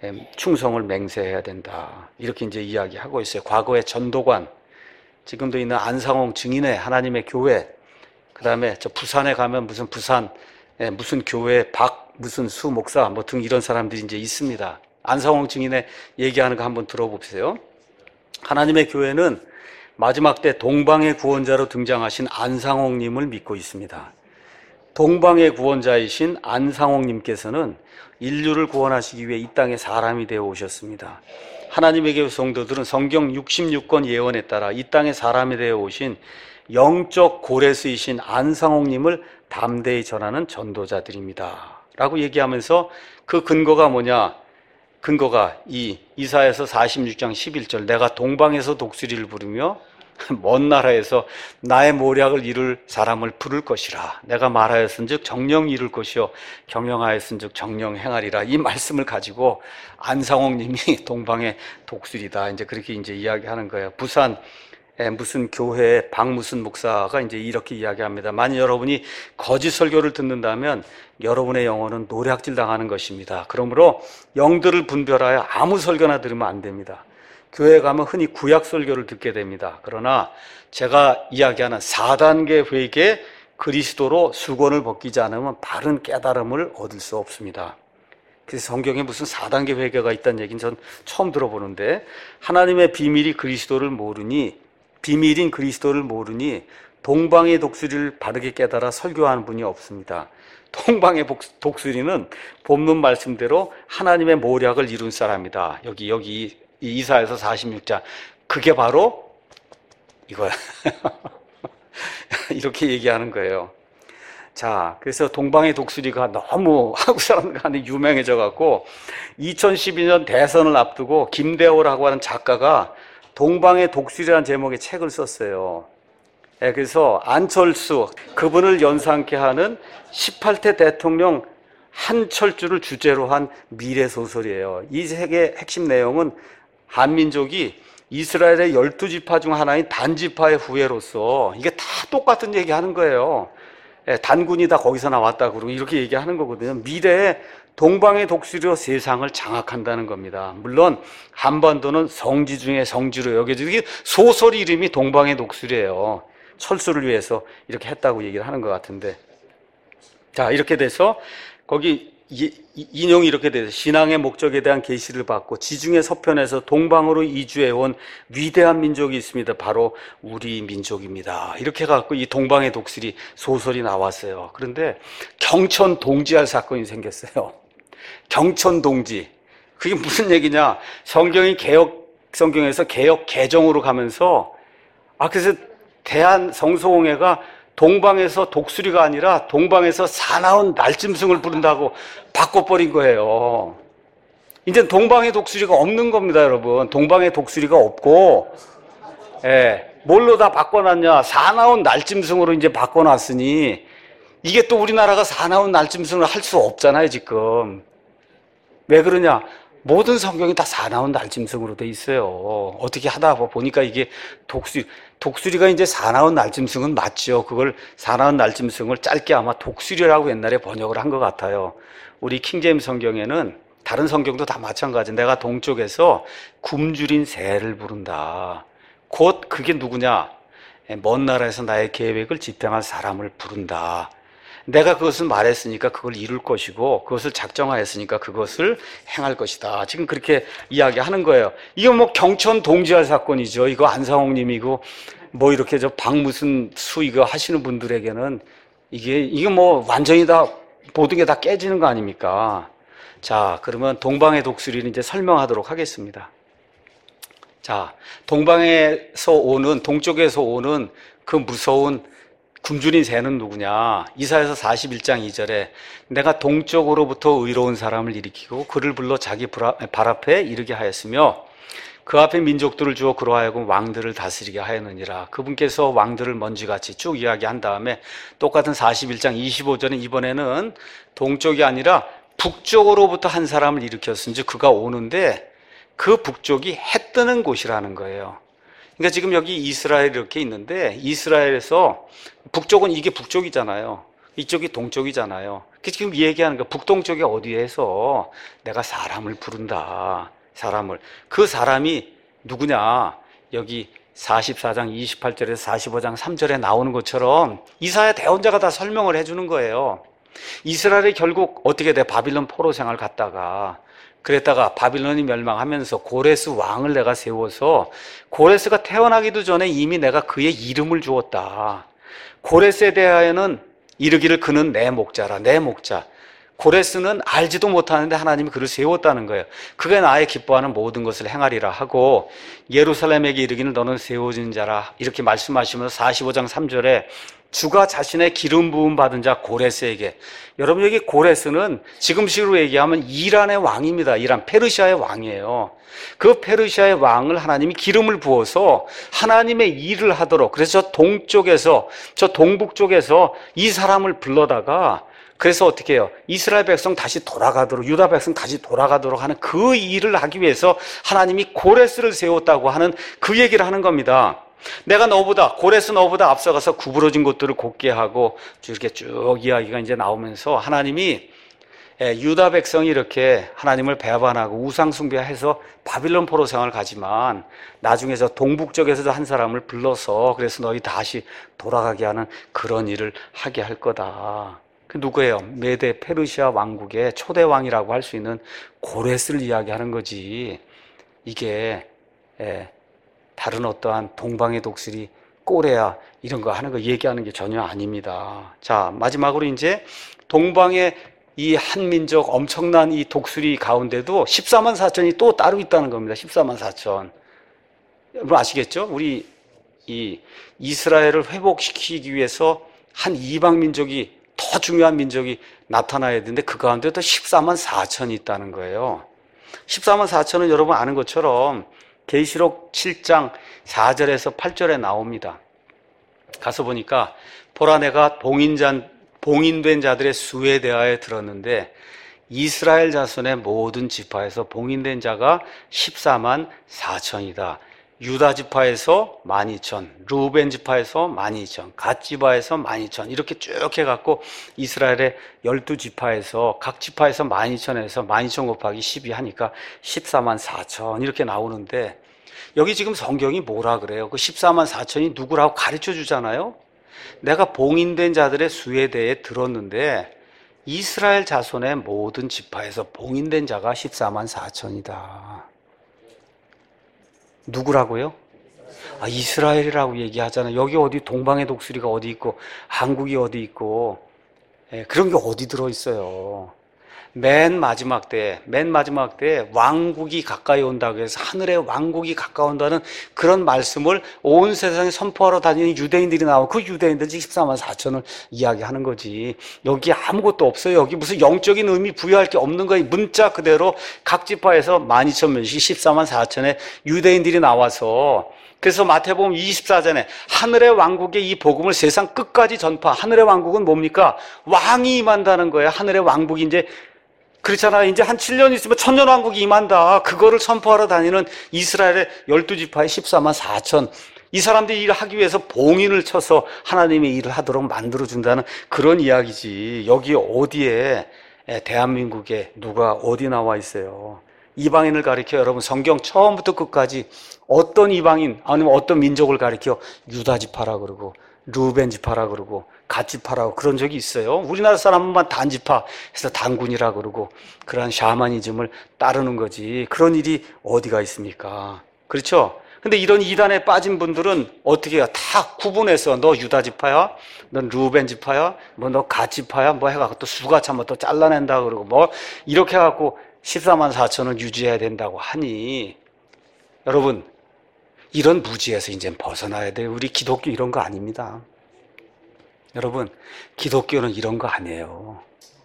충성을 맹세해야 된다. 이렇게 이제 이야기하고 있어요. 과거의 전도관, 지금도 있는 안상홍 증인의 하나님의 교회, 그 다음에 저 부산에 가면 무슨 부산 무슨 교회 박 무슨 수 목사 뭐 등 이런 사람들이 이제 있습니다. 안상홍 증인의 얘기하는 거 한번 들어보세요. 하나님의 교회는 마지막 때 동방의 구원자로 등장하신 안상홍님을 믿고 있습니다. 동방의 구원자이신 안상홍님께서는 인류를 구원하시기 위해 이 땅에 사람이 되어 오셨습니다. 하나님의 교회 성도들은 성경 육십육 권 예언에 따라 이 땅에 사람이 되어 오신 영적 고레스이신 안상홍님을 담대히 전하는 전도자들입니다. 라고 얘기하면서 그 근거가 뭐냐? 근거가 이 이사야서 사십육 장 십일 절 내가 동방에서 독수리를 부르며 먼 나라에서 나의 모략을 이룰 사람을 부를 것이라. 내가 말하였은즉 정령 이룰 것이요 경영하였은즉 정령 행하리라. 이 말씀을 가지고 안상홍님이 동방의 독수리다. 이제 그렇게 이제 이야기하는 거예요. 부산 무슨 교회 박 무슨 목사가 이제 이렇게 이야기합니다. 만약 여러분이 거짓 설교를 듣는다면 여러분의 영혼은 노략질 당하는 것입니다. 그러므로 영들을 분별하여 아무 설교나 들으면 안 됩니다. 교회에 가면 흔히 구약 설교를 듣게 됩니다. 그러나 제가 이야기하는 사 단계 회개 그리스도로 수건을 벗기지 않으면 바른 깨달음을 얻을 수 없습니다. 그래서 성경에 무슨 사 단계 회개가 있다는 얘기는 전 처음 들어보는데, 하나님의 비밀이 그리스도를 모르니, 비밀인 그리스도를 모르니 동방의 독수리를 바르게 깨달아 설교하는 분이 없습니다. 동방의 독수리는 본문 말씀대로 하나님의 모략을 이룬 사람이다. 여기 여기 이사야서 사십육 장, 그게 바로 이거야. 이렇게 얘기하는 거예요. 자, 그래서 동방의 독수리가 너무 한국 사람들 간에 유명해져 갖고 이천십이 년 대선을 앞두고 김대호라고 하는 작가가 동방의 독수리라는 제목의 책을 썼어요. 네, 그래서 안철수, 그분을 연상케 하는 십팔 대 대통령 한철주를 주제로 한 미래소설이에요. 이 책의 핵심 내용은 한민족이 이스라엘의 열두 지파 중 하나인 단지파의 후예로서, 이게 다 똑같은 얘기 하는 거예요. 예, 단군이 다 거기서 나왔다 그러고 이렇게 얘기하는 거거든요. 미래에 동방의 독수리로 세상을 장악한다는 겁니다. 물론 한반도는 성지 중에 성지로 여겨지고, 이게 소설 이름이 동방의 독수리예요. 철수를 위해서 이렇게 했다고 얘기를 하는 것 같은데, 자, 이렇게 돼서 거기 인용이 이렇게 돼서 신앙의 목적에 대한 계시를 받고 지중해 서편에서 동방으로 이주해온 위대한 민족이 있습니다. 바로 우리 민족입니다. 이렇게 해갖고 이 동방의 독수리 소설이 나왔어요. 그런데 경천 동지할 사건이 생겼어요. 경천 동지. 그게 무슨 얘기냐? 성경이 개혁 성경에서 개혁 개정으로 가면서, 아, 그래서 대한 성소홍회가 동방에서 독수리가 아니라 동방에서 사나운 날짐승을 부른다고 바꿔버린 거예요. 이제 동방의 독수리가 없는 겁니다, 여러분. 동방의 독수리가 없고, 예, 뭘로 다 바꿔놨냐? 사나운 날짐승으로 이제 바꿔놨으니, 이게 또 우리나라가 사나운 날짐승을 할 수 없잖아요, 지금. 왜 그러냐? 모든 성경이 다 사나운 날짐승으로 돼 있어요. 어떻게 하다 보니까 이게 독수리, 독수리가 이제 사나운 날짐승은 맞죠. 그걸 사나운 날짐승을 짧게 아마 독수리라고 옛날에 번역을 한 것 같아요. 우리 킹제임스 성경에는, 다른 성경도 다 마찬가지, 내가 동쪽에서 굶주린 새를 부른다. 곧 그게 누구냐? 먼 나라에서 나의 계획을 집행할 사람을 부른다. 내가 그것을 말했으니까 그걸 이룰 것이고, 그것을 작정하였으니까 그것을 행할 것이다. 지금 그렇게 이야기하는 거예요. 이거 뭐 경천 동지할 사건이죠. 이거 안상홍 님이고, 뭐 이렇게 저 박무슨 수 이거 하시는 분들에게는 이게, 이게 뭐 완전히 다, 모든 게 다 깨지는 거 아닙니까? 자, 그러면 동방의 독수리를 이제 설명하도록 하겠습니다. 자, 동방에서 오는, 동쪽에서 오는 그 무서운 굶주린 새는 누구냐? 이사야서 사십일 장 이 절에 내가 동쪽으로부터 의로운 사람을 일으키고 그를 불러 자기 발 앞에 이르게 하였으며 그 앞에 민족들을 주어 그로 하여금 왕들을 다스리게 하였느니라. 그분께서 왕들을 먼지같이 쭉 이야기한 다음에 똑같은 사십일 장 이십오 절에 이번에는 동쪽이 아니라 북쪽으로부터 한 사람을 일으켰은지 그가 오는데 그 북쪽이 해 뜨는 곳이라는 거예요. 그러니까 지금 여기 이스라엘이 이렇게 있는데, 이스라엘에서 북쪽은 이게 북쪽이잖아요. 이쪽이 동쪽이잖아요. 지금 얘기하는 거, 북동쪽이 어디에서 내가 사람을 부른다. 사람을. 그 사람이 누구냐? 여기 사십사 장 이십팔 절에서 사십오 장 삼 절에 나오는 것처럼 이사야 대언자가 다 설명을 해주는 거예요. 이스라엘이 결국 어떻게 돼? 바빌론 포로 생활 갔다가, 그랬다가 바빌론이 멸망하면서 고레스 왕을 내가 세워서, 고레스가 태어나기도 전에 이미 내가 그의 이름을 주었다. 고레스에 대하여는 이르기를 그는 내 목자라. 내 목자. 고레스는 알지도 못하는데 하나님이 그를 세웠다는 거예요. 그게 나의 기뻐하는 모든 것을 행하리라 하고, 예루살렘에게 이르기를 너는 세워진 자라 이렇게 말씀하시면서 사십오 장 삼 절에 주가 자신의 기름 부음 받은 자 고레스에게, 여러분 여기 고레스는 지금식으로 얘기하면 이란의 왕입니다. 이란, 페르시아의 왕이에요. 그 페르시아의 왕을 하나님이 기름을 부어서 하나님의 일을 하도록, 그래서 저 동쪽에서, 저 동북 쪽에서 이 사람을 불러다가, 그래서 어떻게 해요? 이스라엘 백성 다시 돌아가도록, 유다 백성 다시 돌아가도록 하는 그 일을 하기 위해서 하나님이 고레스를 세웠다고 하는 그 얘기를 하는 겁니다. 내가 너보다, 고레스 너보다 앞서가서 구부러진 곳들을 곧게 하고, 이렇게 쭉 이야기가 이제 나오면서 하나님이 예, 유다 백성이 이렇게 하나님을 배반하고 우상 숭배해서 바빌론 포로 생활을 가지만 나중에 저 동북쪽에서도 한 사람을 불러서 그래서 너희 다시 돌아가게 하는 그런 일을 하게 할 거다. 그 누구예요? 메데 페르시아 왕국의 초대 왕이라고 할 수 있는 고레스를 이야기하는 거지. 이게 예, 다른 어떠한 동방의 독수리 꼬레야 이런 거 하는 거 얘기하는 게 전혀 아닙니다. 자, 마지막으로 이제 동방의 이 한민족 엄청난 이 독수리 가운데도 십사만 사천이 또 따로 있다는 겁니다. 십사만 사천. 여러분 아시겠죠? 우리 이 이스라엘을 회복시키기 위해서 한 이방 민족이 더 중요한 민족이 나타나야 되는데 그 가운데도 십사만 사천이 있다는 거예요. 십사만 사천은 여러분 아는 것처럼 계시록 칠 장 사 절에서 팔 절에 나옵니다. 가서 보니까 보라 내가 봉인자 봉인된 자들의 수에 대하여 들었는데 이스라엘 자손의 모든 지파에서 봉인된 자가 십사만 사천이다. 유다 지파에서 만 이천, 루벤 지파에서 만 이천, 갓 지파에서 만 이천 이렇게 쭉 해갖고 이스라엘의 열두 지파에서 각 지파에서 만 이천에서 만 이천 곱하기 십이 하니까 십사만 사천 이렇게 나오는데 여기 지금 성경이 뭐라 그래요? 그 십사만 사천이 누구라고 가르쳐 주잖아요. 내가 봉인된 자들의 수에 대해 들었는데 이스라엘 자손의 모든 지파에서 봉인된 자가 십사만 사천이다. 누구라고요? 아, 이스라엘이라고 얘기하잖아요. 여기 어디 동방의 독수리가 어디 있고 한국이 어디 있고 예, 그런 게 어디 들어있어요. 맨 마지막 때, 맨 마지막 때 왕국이 가까이 온다고 해서 하늘의 왕국이 가까운다는 그런 말씀을 온 세상에 선포하러 다니는 유대인들이 나오고 그 유대인들이 십사만 사천을 이야기하는 거지. 여기 아무것도 없어요. 여기 무슨 영적인 의미 부여할 게 없는 거예요. 문자 그대로 각 지파에서 만 이천 명씩 십사만 사천의 유대인들이 나와서 그래서 마태복음 이십사 장에 하늘의 왕국의 이 복음을 세상 끝까지 전파. 하늘의 왕국은 뭡니까? 왕이 임한다는 거예요. 하늘의 왕국이 이제 그렇잖아요. 이제 한 칠 년 있으면 천년 왕국이 임한다. 그거를 선포하러 다니는 이스라엘의 열두 지파의 십사만 사천. 이 사람들이 일을 하기 위해서 봉인을 쳐서 하나님의 일을 하도록 만들어준다는 그런 이야기지. 여기 어디에 대한민국에 누가 어디 나와 있어요. 이방인을 가리켜 여러분 성경 처음부터 끝까지 어떤 이방인 아니면 어떤 민족을 가리켜 유다 지파라 그러고 루벤 지파라 그러고 갓 지파라고 그런 적이 있어요. 우리나라 사람만 단지파 해서 단군이라 그러고 그러한 샤머니즘을 따르는 거지. 그런 일이 어디가 있습니까? 그렇죠? 근데 이런 이단에 빠진 분들은 어떻게 해요? 다 구분해서 너 유다 지파야? 넌 루벤 지파야? 뭐 너 갓 지파야? 뭐 해갖고 또 수가 참뭐 또 잘라낸다 그러고 뭐 이렇게 해갖고 십사만 사천을 유지해야 된다고 하니 여러분 이런 무지에서 이제 벗어나야 돼요. 우리 기독교 이런 거 아닙니다. 여러분 기독교는 이런 거 아니에요.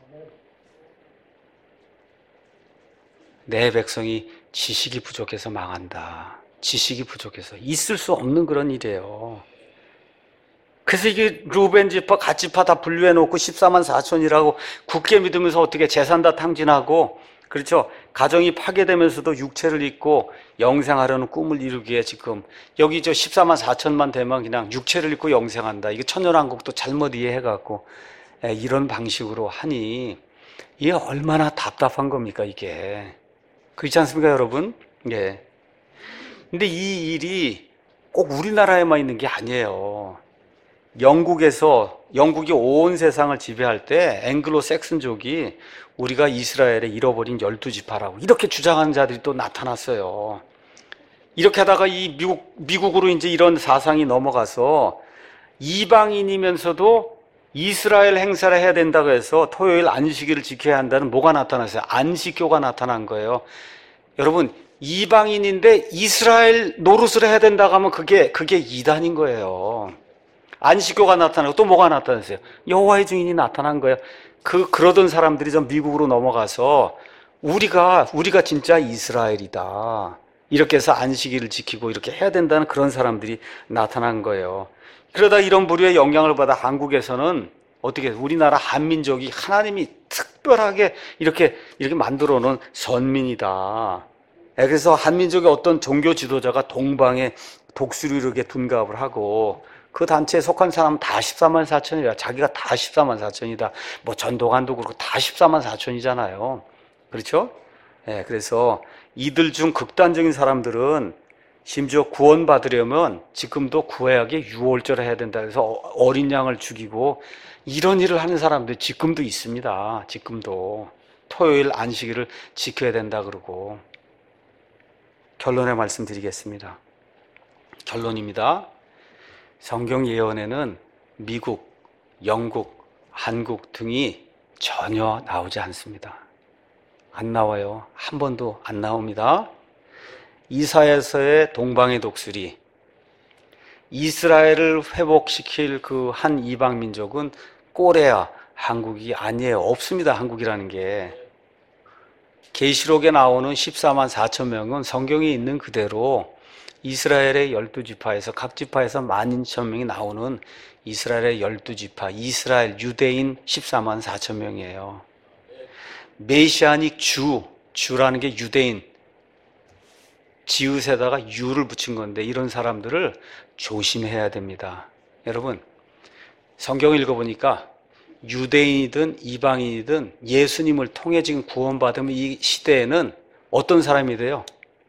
내 백성이 지식이 부족해서 망한다. 지식이 부족해서 있을 수 없는 그런 일이에요. 그래서 이게 루벤 지파, 갓 지파 다 분류해놓고 십사만 사천이라고 굳게 믿으면서 어떻게 재산 다 탕진하고 그렇죠. 가정이 파괴되면서도 육체를 잊고 영생하려는 꿈을 이루기에 지금 여기 저 십사만 사천만 되면 그냥 육체를 잊고 영생한다. 이게 천년왕국도 잘못 이해해갖고 이런 방식으로 하니 이게 얼마나 답답한 겁니까 이게. 그렇지 않습니까 여러분? 예. 근데 이 일이 꼭 우리나라에만 있는 게 아니에요. 영국에서 영국이 온 세상을 지배할 때 앵글로 섹슨족이 우리가 이스라엘에 잃어버린 열두 지파라고 이렇게 주장하는 자들이 또 나타났어요. 이렇게 하다가 이 미국, 미국으로 이제 이런 사상이 넘어가서 이방인이면서도 이스라엘 행사를 해야 된다고 해서 토요일 안식일을 지켜야 한다는 뭐가 나타났어요? 안식교가 나타난 거예요. 여러분, 이방인인데 이스라엘 노릇을 해야 된다고 하면 그게, 그게 이단인 거예요. 안식교가 나타나고 또 뭐가 나타났어요? 여호와의 증인이 나타난 거예요. 그, 그러던 사람들이 좀 미국으로 넘어가서 우리가, 우리가 진짜 이스라엘이다. 이렇게 해서 안식일을 지키고 이렇게 해야 된다는 그런 사람들이 나타난 거예요. 그러다 이런 부류의 영향을 받아 한국에서는 어떻게 우리나라 한민족이 하나님이 특별하게 이렇게, 이렇게 만들어 놓은 선민이다. 그래서 한민족의 어떤 종교 지도자가 동방에 독수리를 이렇게 둔갑을 하고 그 단체에 속한 사람은 다 십사만 사천이라 자기가 다 십사만 사천이다. 뭐 전도관도 그렇고 다 십사만 사천이잖아요. 그렇죠? 예, 그래서 이들 중 극단적인 사람들은 심지어 구원받으려면 지금도 구약에 유월절 해야 된다 해서 어린 양을 죽이고 이런 일을 하는 사람들 지금도 있습니다. 지금도 토요일 안식일을 지켜야 된다 그러고. 결론의 말씀 드리겠습니다. 결론입니다. 성경 예언에는 미국, 영국, 한국 등이 전혀 나오지 않습니다. 안 나와요. 한 번도 안 나옵니다. 이사야서의 동방의 독수리, 이스라엘을 회복시킬 그 한 이방 민족은 꼬레아, 한국이 아니에요. 없습니다. 한국이라는 게. 계시록에 나오는 십사만 사천 명은 성경에 있는 그대로 이스라엘의 열두 지파에서 각 지파에서 만 이천 명이 나오는 이스라엘의 열두 지파, 이스라엘 유대인 십사만 사천 명이에요. 메시아닉 주, 주라는 게 유대인, 지읒에다가 유를 붙인 건데 이런 사람들을 조심해야 됩니다. 여러분, 성경을 읽어보니까 유대인이든 이방인이든 예수님을 통해 지금 구원받으면 이 시대에는 어떤 사람이 돼요?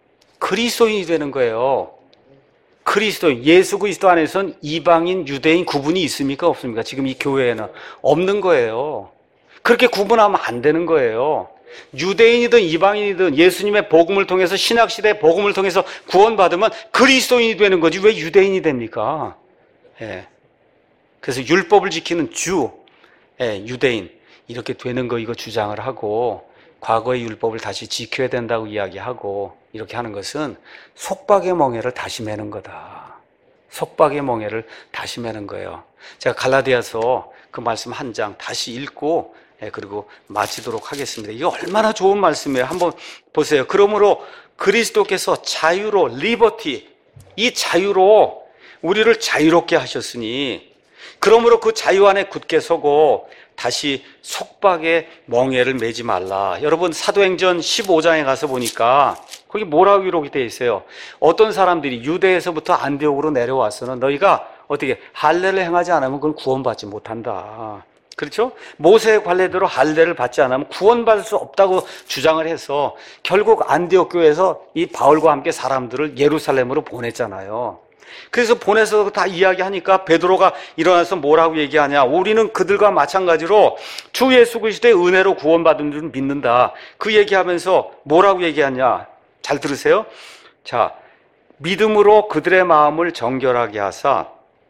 그리스도인이 되는 거예요. 그리스도인, 예수 그리스도 안에서는 이방인, 유대인 구분이 있습니까? 없습니까? 지금 이 교회에는 없는 거예요. 그렇게 구분하면 안 되는 거예요. 유대인이든 이방인이든 예수님의 복음을 통해서 신약시대의 복음을 통해서 구원받으면 그리스도인이 되는 거지 왜 유대인이 됩니까? 예. 그래서 율법을 지키는 주, 예, 유대인 이렇게 되는 거 이거 주장을 하고 과거의 율법을 다시 지켜야 된다고 이야기하고 이렇게 하는 것은 속박의 멍에를 다시 매는 거다. 속박의 멍에를 다시 매는 거예요. 제가 갈라디아서 그 말씀 한 장 다시 읽고 예, 그리고 마치도록 하겠습니다. 이게 얼마나 좋은 말씀이에요. 한번 보세요. 그러므로 그리스도께서 자유로 리버티, 이 자유로 우리를 자유롭게 하셨으니 그러므로 그 자유 안에 굳게 서고 다시 속박의 멍에를 매지 말라. 여러분 사도행전 십오 장에 가서 보니까 거기 뭐라고 기록이 되어 있어요? 어떤 사람들이 유대에서부터 안디옥으로 내려와서는 너희가 어떻게 할례를 행하지 않으면 그건 구원받지 못한다. 그렇죠? 모세의 관례대로 할례를 받지 않으면 구원받을 수 없다고 주장을 해서 결국 안디옥 교회에서 이 바울과 함께 사람들을 예루살렘으로 보냈잖아요. 그래서 보내서 다 이야기하니까 베드로가 일어나서 뭐라고 얘기하냐? 우리는 그들과 마찬가지로 주 예수 그리스도의 은혜로 구원받은 줄 믿는다. 그 얘기하면서 뭐라고 얘기하냐? 잘 들으세요. 자, 믿음으로 그들의 마음을 정결하게 하사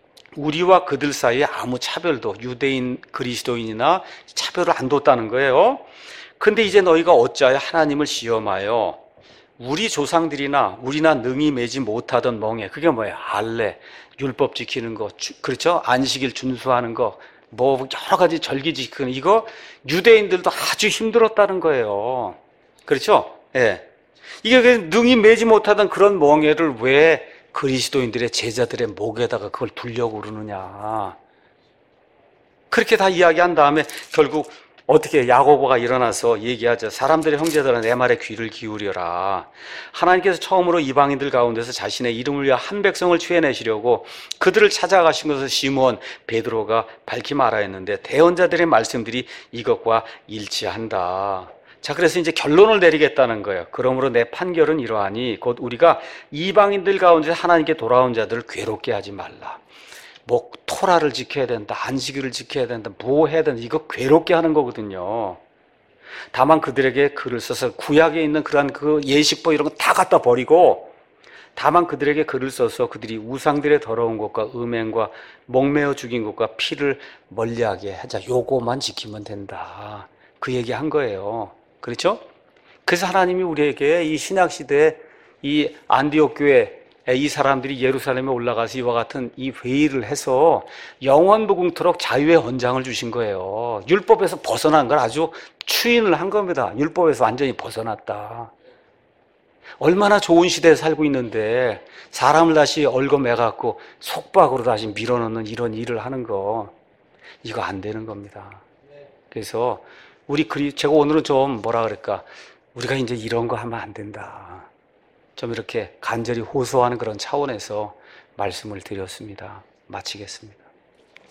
우리와 그들 사이에 아무 차별도 유대인 그리스도인이나 차별을 안 뒀다는 거예요. 근데 이제 너희가 어찌하여 하나님을 시험하여 우리 조상들이나 우리나 능히 매지 못하던 멍에, 그게 뭐예요? 할례, 율법 지키는 거, 주, 그렇죠? 안식일 준수하는 거, 뭐 여러 가지 절기 지키는 이거 유대인들도 아주 힘들었다는 거예요. 그렇죠? 예. 이게 능히 매지 못하던 그런 멍에를 왜 그리스도인들의 제자들의 목에다가 그걸 두려고 그러느냐. 그렇게 다 이야기한 다음에 결국 어떻게 야고보가 일어나서 얘기하죠. 사람들의 형제들아 내 말에 귀를 기울여라. 하나님께서 처음으로 이방인들 가운데서 자신의 이름을 위해 한 백성을 취해내시려고 그들을 찾아가신 것을 시므온 베드로가 밝히 말하였는데 대언자들의 말씀들이 이것과 일치한다. 자, 그래서 이제 결론을 내리겠다는 거예요. 그러므로 내 판결은 이러하니 곧 우리가 이방인들 가운데 하나님께 돌아온 자들을 괴롭게 하지 말라. 뭐 토라를 지켜야 된다, 안식일을 지켜야 된다, 뭐 해야 된다, 이거 괴롭게 하는 거거든요. 다만 그들에게 글을 써서 구약에 있는 그러한 그 예식법 이런 거 다 갖다 버리고 다만 그들에게 글을 써서 그들이 우상들의 더러운 것과 음행과 목매어 죽인 것과 피를 멀리하게 하자. 요거만 지키면 된다. 그 얘기 한 거예요. 그렇죠? 그래서 하나님이 우리에게 이 신약시대에 이 안디옥 교회 이 사람들이 예루살렘에 올라가서 이와 같은 이 회의를 해서 영원무궁토록 자유의 헌장을 주신 거예요. 율법에서 벗어난 걸 아주 추인을 한 겁니다. 율법에서 완전히 벗어났다. 얼마나 좋은 시대에 살고 있는데 사람을 다시 얽어매갖고 속박으로 다시 밀어넣는 이런 일을 하는 거 이거 안 되는 겁니다. 그래서 우리 그리 제가 오늘은 좀 뭐라 그럴까 우리가 이제 이런 거 하면 안 된다. 좀 이렇게 간절히 호소하는 그런 차원에서 말씀을 드렸습니다. 마치겠습니다.